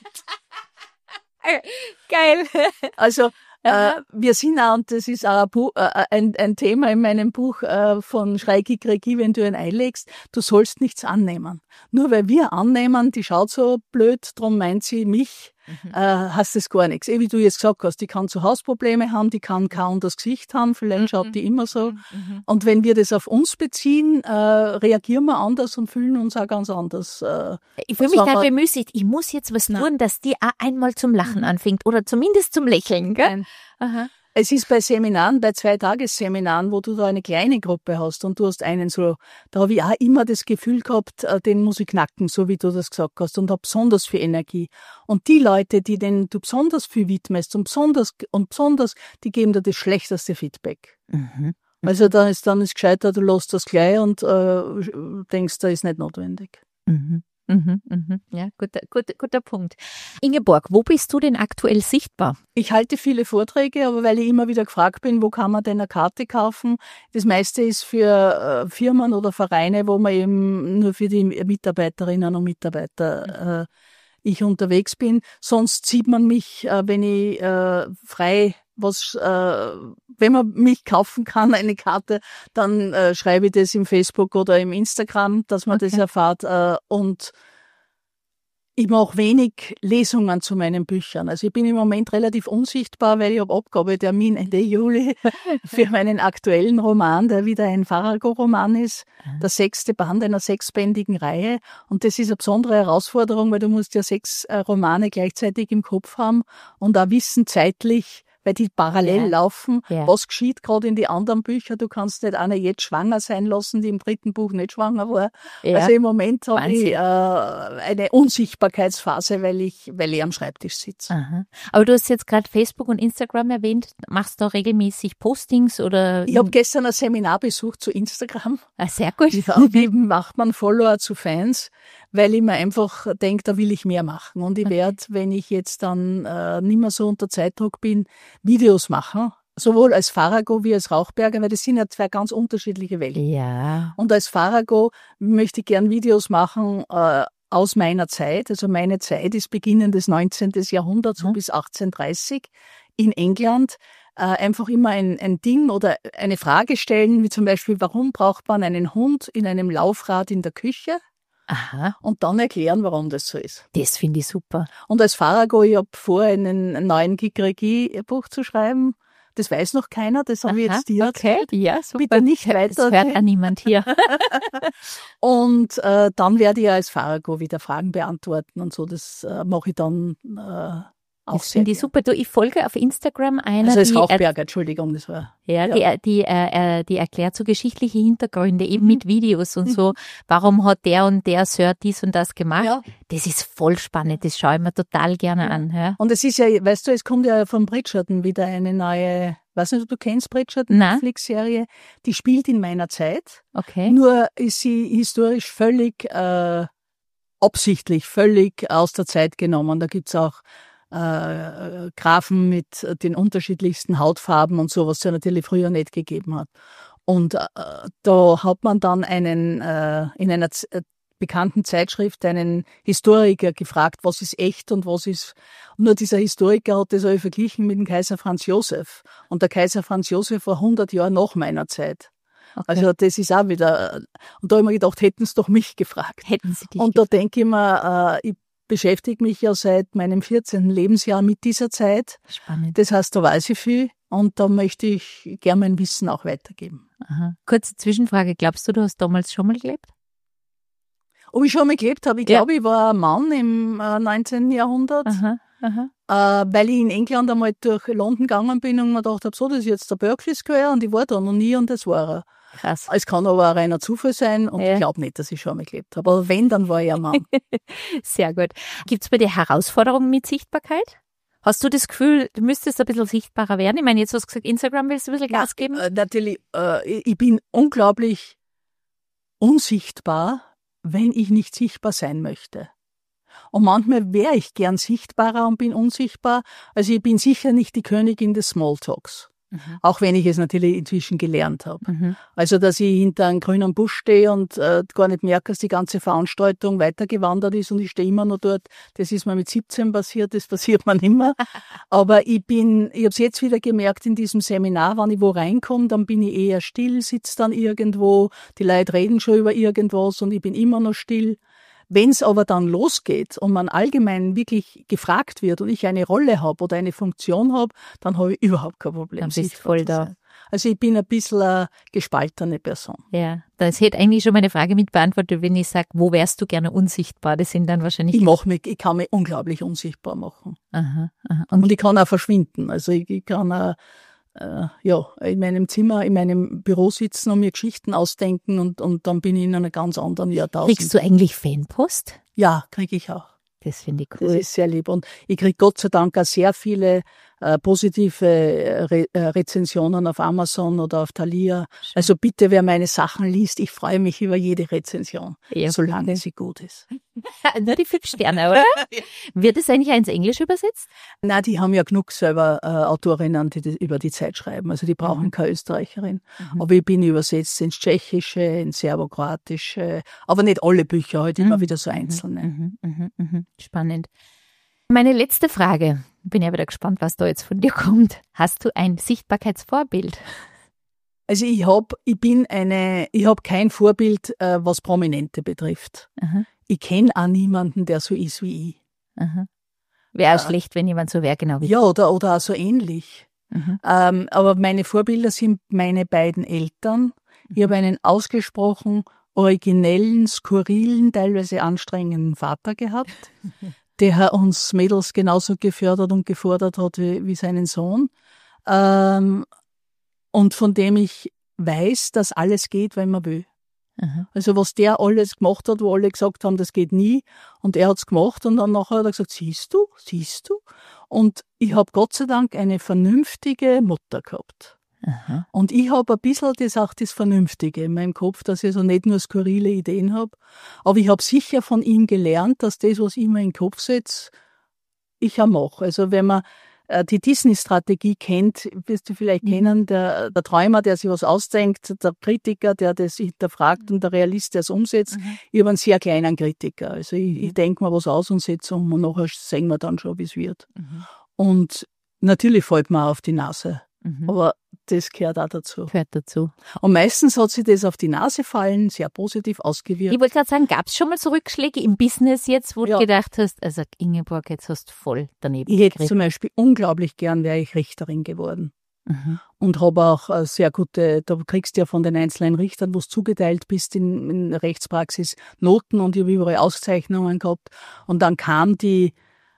Geil. Also, wir sind auch, und das ist auch ein Thema in meinem Buch von Schreiki Kreki, wenn du ihn einlegst, du sollst nichts annehmen. Nur weil wir annehmen, die schaut so blöd, drum meint sie mich, hast das gar nichts. Wie du jetzt gesagt hast, die kann zu Hausprobleme haben, die kann kaum das Gesicht haben, vielleicht schaut die immer so. Und wenn wir das auf uns beziehen, reagieren wir anders und fühlen uns auch ganz anders. Ich fühle mich da bemüßigt, ich muss jetzt was tun, dass die auch einmal zum Lachen anfängt oder zumindest zum Lächeln, gell? Aha. Es ist bei Seminaren, bei 2-Tages-Seminaren, wo du da eine kleine Gruppe hast und du hast einen so, da habe ich auch immer das Gefühl gehabt, den muss ich knacken, so wie du das gesagt hast, und habe besonders viel Energie. Und die Leute, denen du besonders viel widmest und besonders, die geben dir das schlechteste Feedback. Mhm. Also dann ist gescheiter, du lässt das gleich und denkst, da ist nicht notwendig. Mhm. Ja, guter Punkt. Ingeborg, wo bist du denn aktuell sichtbar? Ich halte viele Vorträge, aber weil ich immer wieder gefragt bin, wo kann man denn eine Karte kaufen? Das meiste ist für Firmen oder Vereine, wo man eben nur für die Mitarbeiterinnen und Mitarbeiter ich unterwegs bin. Sonst sieht man mich, wenn ich frei wenn man mich kaufen kann, eine Karte, dann schreibe ich das im Facebook oder im Instagram, dass man das erfahrt. Und ich mache wenig Lesungen zu meinen Büchern. Also ich bin im Moment relativ unsichtbar, weil ich habe Abgabetermin Ende Juli für meinen aktuellen Roman, der wieder ein Farago-Roman ist, der 6. Band einer 6-bändigen Reihe. Und das ist eine besondere Herausforderung, weil du musst ja 6 Romane gleichzeitig im Kopf haben und auch wissen zeitlich, weil die parallel laufen, was geschieht gerade in die anderen Büchern. Du kannst nicht eine jetzt schwanger sein lassen, die im 3. Buch nicht schwanger war. Ja. Also im Moment habe ich eine Unsichtbarkeitsphase, weil ich am Schreibtisch sitze. Aha. Aber du hast jetzt gerade Facebook und Instagram erwähnt. Machst du regelmäßig Postings oder? Ich habe gestern ein Seminar besucht zu Instagram. Sehr gut. Ja, wie macht man Follower zu Fans? Weil ich mir einfach denke, da will ich mehr machen. Und ich werde, wenn ich jetzt dann nicht mehr so unter Zeitdruck bin, Videos machen, sowohl als Farago wie als Rauchberger, weil das sind ja 2 ganz unterschiedliche Welten. Ja. Und als Farago möchte ich gern Videos machen aus meiner Zeit. Also meine Zeit ist Beginn des 19. Jahrhunderts so bis 1830 in England. Einfach immer ein Ding oder eine Frage stellen, wie zum Beispiel, warum braucht man einen Hund in einem Laufrad in der Küche? Aha. Und dann erklären, warum das so ist. Das finde ich super. Und als Farago, ich habe vor, einen neuen Kikeriki-Buch zu schreiben. Das weiß noch keiner, das habe ich jetzt dir erzählt. Ja, super. Bitte nicht weiter. Das hört auch niemand hier. Und dann werde ich als Farago wieder Fragen beantworten und so. Das mache ich dann auch das finde ich super. Du, ich folge auf Instagram einer, also als Rauchberger, Entschuldigung, das war. Ja, die erklärt so geschichtliche Hintergründe, eben mit Videos und so. Warum hat der und der Sir dies und das gemacht? Ja. Das ist voll spannend, das schaue ich mir total gerne an. Ja. Und es ist ja, weißt du, es kommt ja von Bridgerton wieder eine neue, weiß nicht, ob du kennst Bridgerton, Netflix-Serie, die spielt in meiner Zeit. Okay. Nur ist sie historisch völlig absichtlich, völlig aus der Zeit genommen. Da gibt's auch Grafen mit den unterschiedlichsten Hautfarben und so, was es ja natürlich früher nicht gegeben hat. Und da hat man dann in einer bekannten Zeitschrift einen Historiker gefragt, was ist echt und was ist. Und nur dieser Historiker hat das auch verglichen mit dem Kaiser Franz Josef. Und der Kaiser Franz Josef war 100 Jahre nach meiner Zeit. Okay. Also das ist auch wieder. Und da habe ich mir gedacht, hätten sie doch mich gefragt. Hätten sie dich und da denke ich mir, ich beschäftige mich ja seit meinem 14. Lebensjahr mit dieser Zeit. Spannend. Das heißt, da weiß ich viel und da möchte ich gerne mein Wissen auch weitergeben. Aha. Kurze Zwischenfrage, glaubst du hast damals schon mal gelebt? Ob ich schon mal gelebt habe? Ich glaube, ich war ein Mann im 19. Jahrhundert, weil ich in England einmal durch London gegangen bin und mir gedacht habe, so, das ist jetzt der Berkeley Square und ich war da noch nie und das war er. Krass. Es kann aber ein reiner Zufall sein und ich glaube nicht, dass ich schon mal gelebt habe. Aber wenn, dann war ich ein Mann. Sehr gut. Gibt es bei dir Herausforderungen mit Sichtbarkeit? Hast du das Gefühl, du müsstest ein bisschen sichtbarer werden? Ich meine, jetzt hast du gesagt, Instagram willst du ein bisschen Gas geben? Natürlich, ich bin unglaublich unsichtbar, wenn ich nicht sichtbar sein möchte. Und manchmal wäre ich gern sichtbarer und bin unsichtbar. Also ich bin sicher nicht die Königin des Smalltalks. Auch wenn ich es natürlich inzwischen gelernt habe. Also, dass ich hinter einem grünen Busch stehe und gar nicht merke, dass die ganze Veranstaltung weitergewandert ist und ich stehe immer noch dort. Das ist mir mit 17 passiert, das passiert mir nicht mehr. Aber ich habe es jetzt wieder gemerkt in diesem Seminar, wenn ich wo reinkomme, dann bin ich eher still, sitze dann irgendwo, die Leute reden schon über irgendwas und ich bin immer noch still. Wenn es aber dann losgeht und man allgemein wirklich gefragt wird und ich eine Rolle habe oder eine Funktion habe, dann habe ich überhaupt kein Problem. Dann bist du voll da. Also ich bin ein bisschen eine gespaltene Person. Ja, das hätte eigentlich schon meine Frage mit beantwortet, wenn ich sage, wo wärst du gerne unsichtbar? Das sind dann wahrscheinlich... Ich kann mich unglaublich unsichtbar machen. Aha. Und ich kann auch verschwinden. Also ich kann auch in meinem Zimmer, in meinem Büro sitzen und mir Geschichten ausdenken und dann bin ich in einer ganz anderen Jahrtausend. Kriegst du eigentlich Fanpost? Ja, kriege ich auch. Das finde ich cool. Das ist sehr lieb. Und ich kriege Gott sei Dank auch sehr viele positive Rezensionen auf Amazon oder auf Thalia. Schön. Also bitte, wer meine Sachen liest, ich freue mich über jede Rezension, Ja, solange sie gut ist. Nur die 5 Sterne, oder? Wird es eigentlich auch ins Englische übersetzt? Na, die haben ja genug selber Autorinnen, die über die Zeit schreiben. Also die brauchen keine Österreicherin. Aber ich bin übersetzt ins Tschechische, ins Serbokroatische, aber nicht alle Bücher, halt immer wieder so einzelne. Spannend. Meine letzte Frage. Bin ja wieder gespannt, was da jetzt von dir kommt. Hast du ein Sichtbarkeitsvorbild? Also ich hab kein Vorbild, was Prominente betrifft. Aha. Ich kenne auch niemanden, der so ist wie ich. Aha. Wäre auch schlecht, wenn jemand so wäre, genau wie Ja, oder auch so ähnlich. Aber meine Vorbilder sind meine beiden Eltern. Ich habe einen ausgesprochen originellen, skurrilen, teilweise anstrengenden Vater gehabt, der uns Mädels genauso gefördert und gefordert hat wie seinen Sohn. Und von dem ich weiß, dass alles geht, wenn man will. Aha. Also was der alles gemacht hat, wo alle gesagt haben, das geht nie. Und er hat's gemacht und dann nachher hat er gesagt, siehst du? Und ich habe Gott sei Dank eine vernünftige Mutter gehabt. Aha. Und ich habe ein bisschen das Vernünftige in meinem Kopf, dass ich so nicht nur skurrile Ideen habe. Aber ich habe sicher von ihm gelernt, dass das, was ich mir in den Kopf setze, ich auch mache. Also wenn man die Disney-Strategie kennt, wirst du vielleicht kennen, der Träumer, der sich was ausdenkt, der Kritiker, der das hinterfragt und der Realist, der es umsetzt. Ich habe einen sehr kleinen Kritiker. Also ich denke mir was aus und setze um und nachher sehen wir dann schon, wie es wird. Und natürlich fällt mir auf die Nase. Aber das gehört auch dazu. Gehört dazu. Und meistens hat sich das auf die Nase fallen sehr positiv ausgewirkt. Ich wollte gerade sagen, gab es schon mal so Rückschläge im Business jetzt, wo du gedacht hast, also Ingeborg, jetzt hast du voll daneben Ich hätte gegriffen. zum Beispiel unglaublich gern, wäre ich Richterin geworden. Und habe auch sehr gute, da kriegst du ja von den einzelnen Richtern, wo du zugeteilt bist in der Rechtspraxis, Noten und ich habe überall Auszeichnungen gehabt. Und dann kam die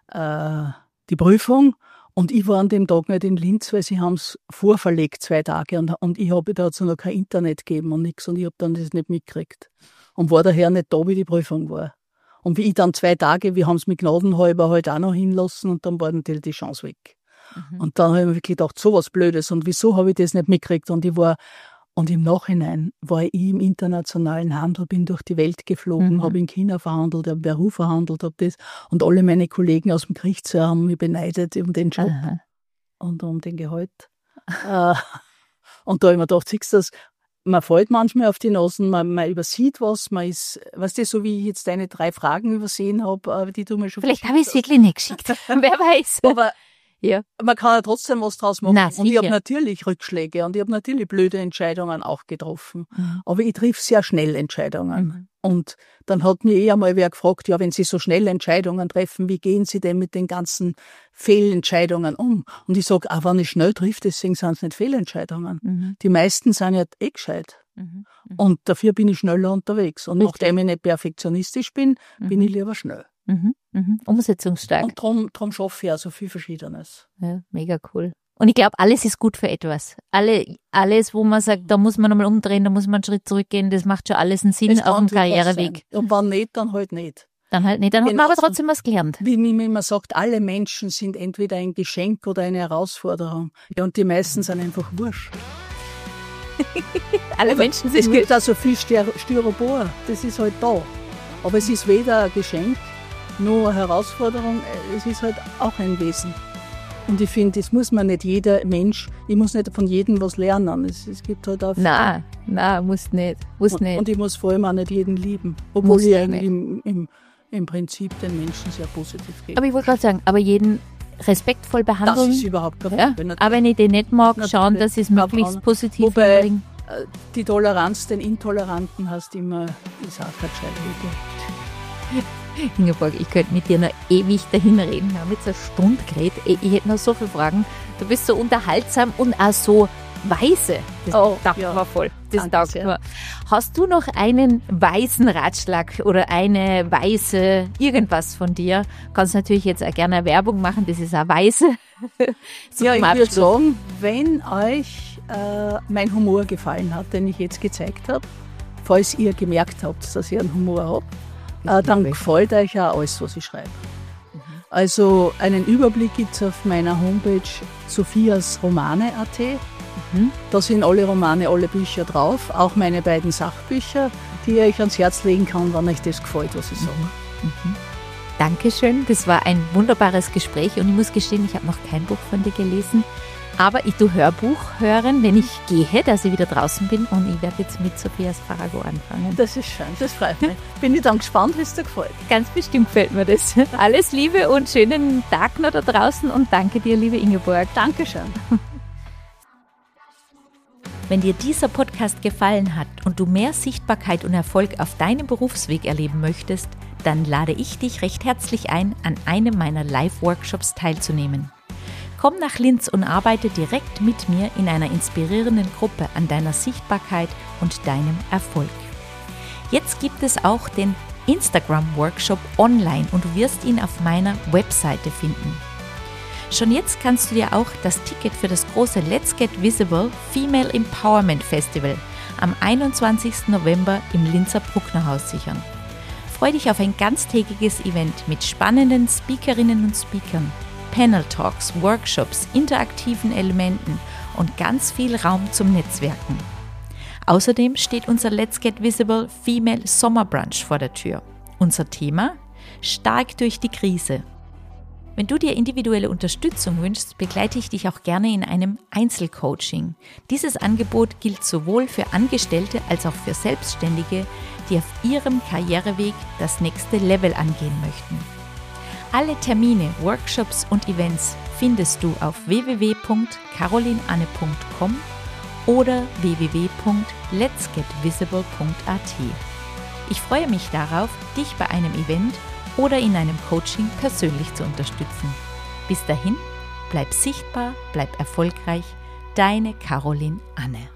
Prüfung. Und ich war an dem Tag nicht in Linz, weil sie haben es vorverlegt 2 Tage und ich habe da noch kein Internet gegeben und nichts und ich habe dann das nicht mitgekriegt. Und war daher nicht da, wie die Prüfung war. Und wie ich dann 2 Tage, wir haben es mit Gnadenhalber halt auch noch hinlassen und dann war natürlich die Chance weg. Und dann habe ich mir wirklich gedacht, so was Blödes und wieso habe ich das nicht mitgekriegt? Und im Nachhinein war ich im internationalen Handel, bin durch die Welt geflogen, habe in China verhandelt, habe in Peru verhandelt, habe das. Und alle meine Kollegen aus dem Gerichtssaal haben mich beneidet um den Job und um den Gehalt. Und da habe ich mir gedacht, siehst du das, man fällt manchmal auf die Nasen, man übersieht was, man ist, weißt du, so wie ich jetzt deine 3 Fragen übersehen habe, die du mir schon Vielleicht habe ich es wirklich nicht geschickt. Wer weiß. Aber ja. man kann ja trotzdem was draus machen. Na, und ich habe sicher. natürlich Rückschläge und ich habe natürlich blöde Entscheidungen auch getroffen. Aber ich triff sehr schnell Entscheidungen. Und dann hat mir einmal wer gefragt, ja, wenn Sie so schnell Entscheidungen treffen, wie gehen Sie denn mit den ganzen Fehlentscheidungen um? Und ich sage, wenn ich schnell triff, deswegen sind es nicht Fehlentscheidungen. Die meisten sind ja gescheit. Und dafür bin ich schneller unterwegs. Und nachdem ich nicht perfektionistisch bin, bin ich lieber schnell. Umsetzungsstark. Und darum schaffe ich auch so viel Verschiedenes. Ja, mega cool. Und ich glaube, alles ist gut für etwas. Alles, wo man sagt, da muss man nochmal umdrehen, da muss man einen Schritt zurückgehen, das macht schon alles einen Sinn auf dem Karriereweg. Und wenn nicht, dann halt nicht. Dann halt nicht, dann hat man aber trotzdem was gelernt. Wie man immer sagt, alle Menschen sind entweder ein Geschenk oder eine Herausforderung. Ja, und die meisten sind einfach wurscht. Alle Menschen sind Es gibt auch so viel Styropor, das ist halt da. Aber es ist weder ein Geschenk, noch eine Herausforderung, es ist halt auch ein Wesen. Und ich finde, das muss man nicht jeder Mensch, ich muss nicht von jedem was lernen. Es gibt halt auch... Nein, muss nicht. Und ich muss vor allem auch nicht jeden lieben. Obwohl ich eigentlich im Prinzip den Menschen sehr positiv rede. Aber ich wollte gerade sagen, aber jeden respektvoll behandeln. Das ist überhaupt kein Ja, Problem. aber wenn ich den nicht mag, schauen, dass ich es möglichst positiv bringe. Die Toleranz den Intoleranten hast immer, ist auch keine gescheite Idee. Ingeborg, ich könnte mit dir noch ewig dahin reden. Wir haben jetzt eine Stunde geredet. Ich hätte noch so viele Fragen. Du bist so unterhaltsam und auch so Weise. Das taugt mir voll. Das taugt mir. Hast du noch einen weisen Ratschlag oder eine weise irgendwas von dir? Kannst natürlich jetzt auch gerne Werbung machen, das ist auch weise. Ja, ich würde sagen, wenn euch mein Humor gefallen hat, den ich jetzt gezeigt habe, falls ihr gemerkt habt, dass ich einen Humor habe, dann gefällt euch auch alles, was ich schreibe. Also einen Überblick gibt es auf meiner Homepage sophiasromane.at. Da sind alle Romane, alle Bücher drauf, auch meine beiden Sachbücher, die ich euch ans Herz legen kann, wenn euch das gefällt, was ich sage. Dankeschön, das war ein wunderbares Gespräch und ich muss gestehen, ich habe noch kein Buch von dir gelesen, aber ich tue Hörbuch hören, wenn ich gehe, dass ich wieder draußen bin und ich werde jetzt mit Sophias Farago anfangen. Das ist schön, das freut mich. Bin ich dann gespannt, wie es dir gefällt. Ganz bestimmt gefällt mir das. Alles Liebe und schönen Tag noch da draußen und danke dir, liebe Ingeborg. Dankeschön. Wenn dir dieser Podcast gefallen hat und du mehr Sichtbarkeit und Erfolg auf deinem Berufsweg erleben möchtest, dann lade ich dich recht herzlich ein, an einem meiner Live-Workshops teilzunehmen. Komm nach Linz und arbeite direkt mit mir in einer inspirierenden Gruppe an deiner Sichtbarkeit und deinem Erfolg. Jetzt gibt es auch den Instagram-Workshop online und du wirst ihn auf meiner Webseite finden. Schon jetzt kannst du dir auch das Ticket für das große Let's Get Visible Female Empowerment Festival am 21. November im Linzer Brucknerhaus sichern. Freu dich auf ein ganztägiges Event mit spannenden Speakerinnen und Speakern, Panel Talks, Workshops, interaktiven Elementen und ganz viel Raum zum Netzwerken. Außerdem steht unser Let's Get Visible Female Sommerbrunch vor der Tür. Unser Thema: Stark durch die Krise. Wenn du dir individuelle Unterstützung wünschst, begleite ich dich auch gerne in einem Einzelcoaching. Dieses Angebot gilt sowohl für Angestellte als auch für Selbstständige, die auf ihrem Karriereweg das nächste Level angehen möchten. Alle Termine, Workshops und Events findest du auf www.carolinanne.com oder www.letsgetvisible.at. Ich freue mich darauf, dich bei einem Event oder in einem Coaching persönlich zu unterstützen. Bis dahin, bleib sichtbar, bleib erfolgreich, deine Caroline Anne.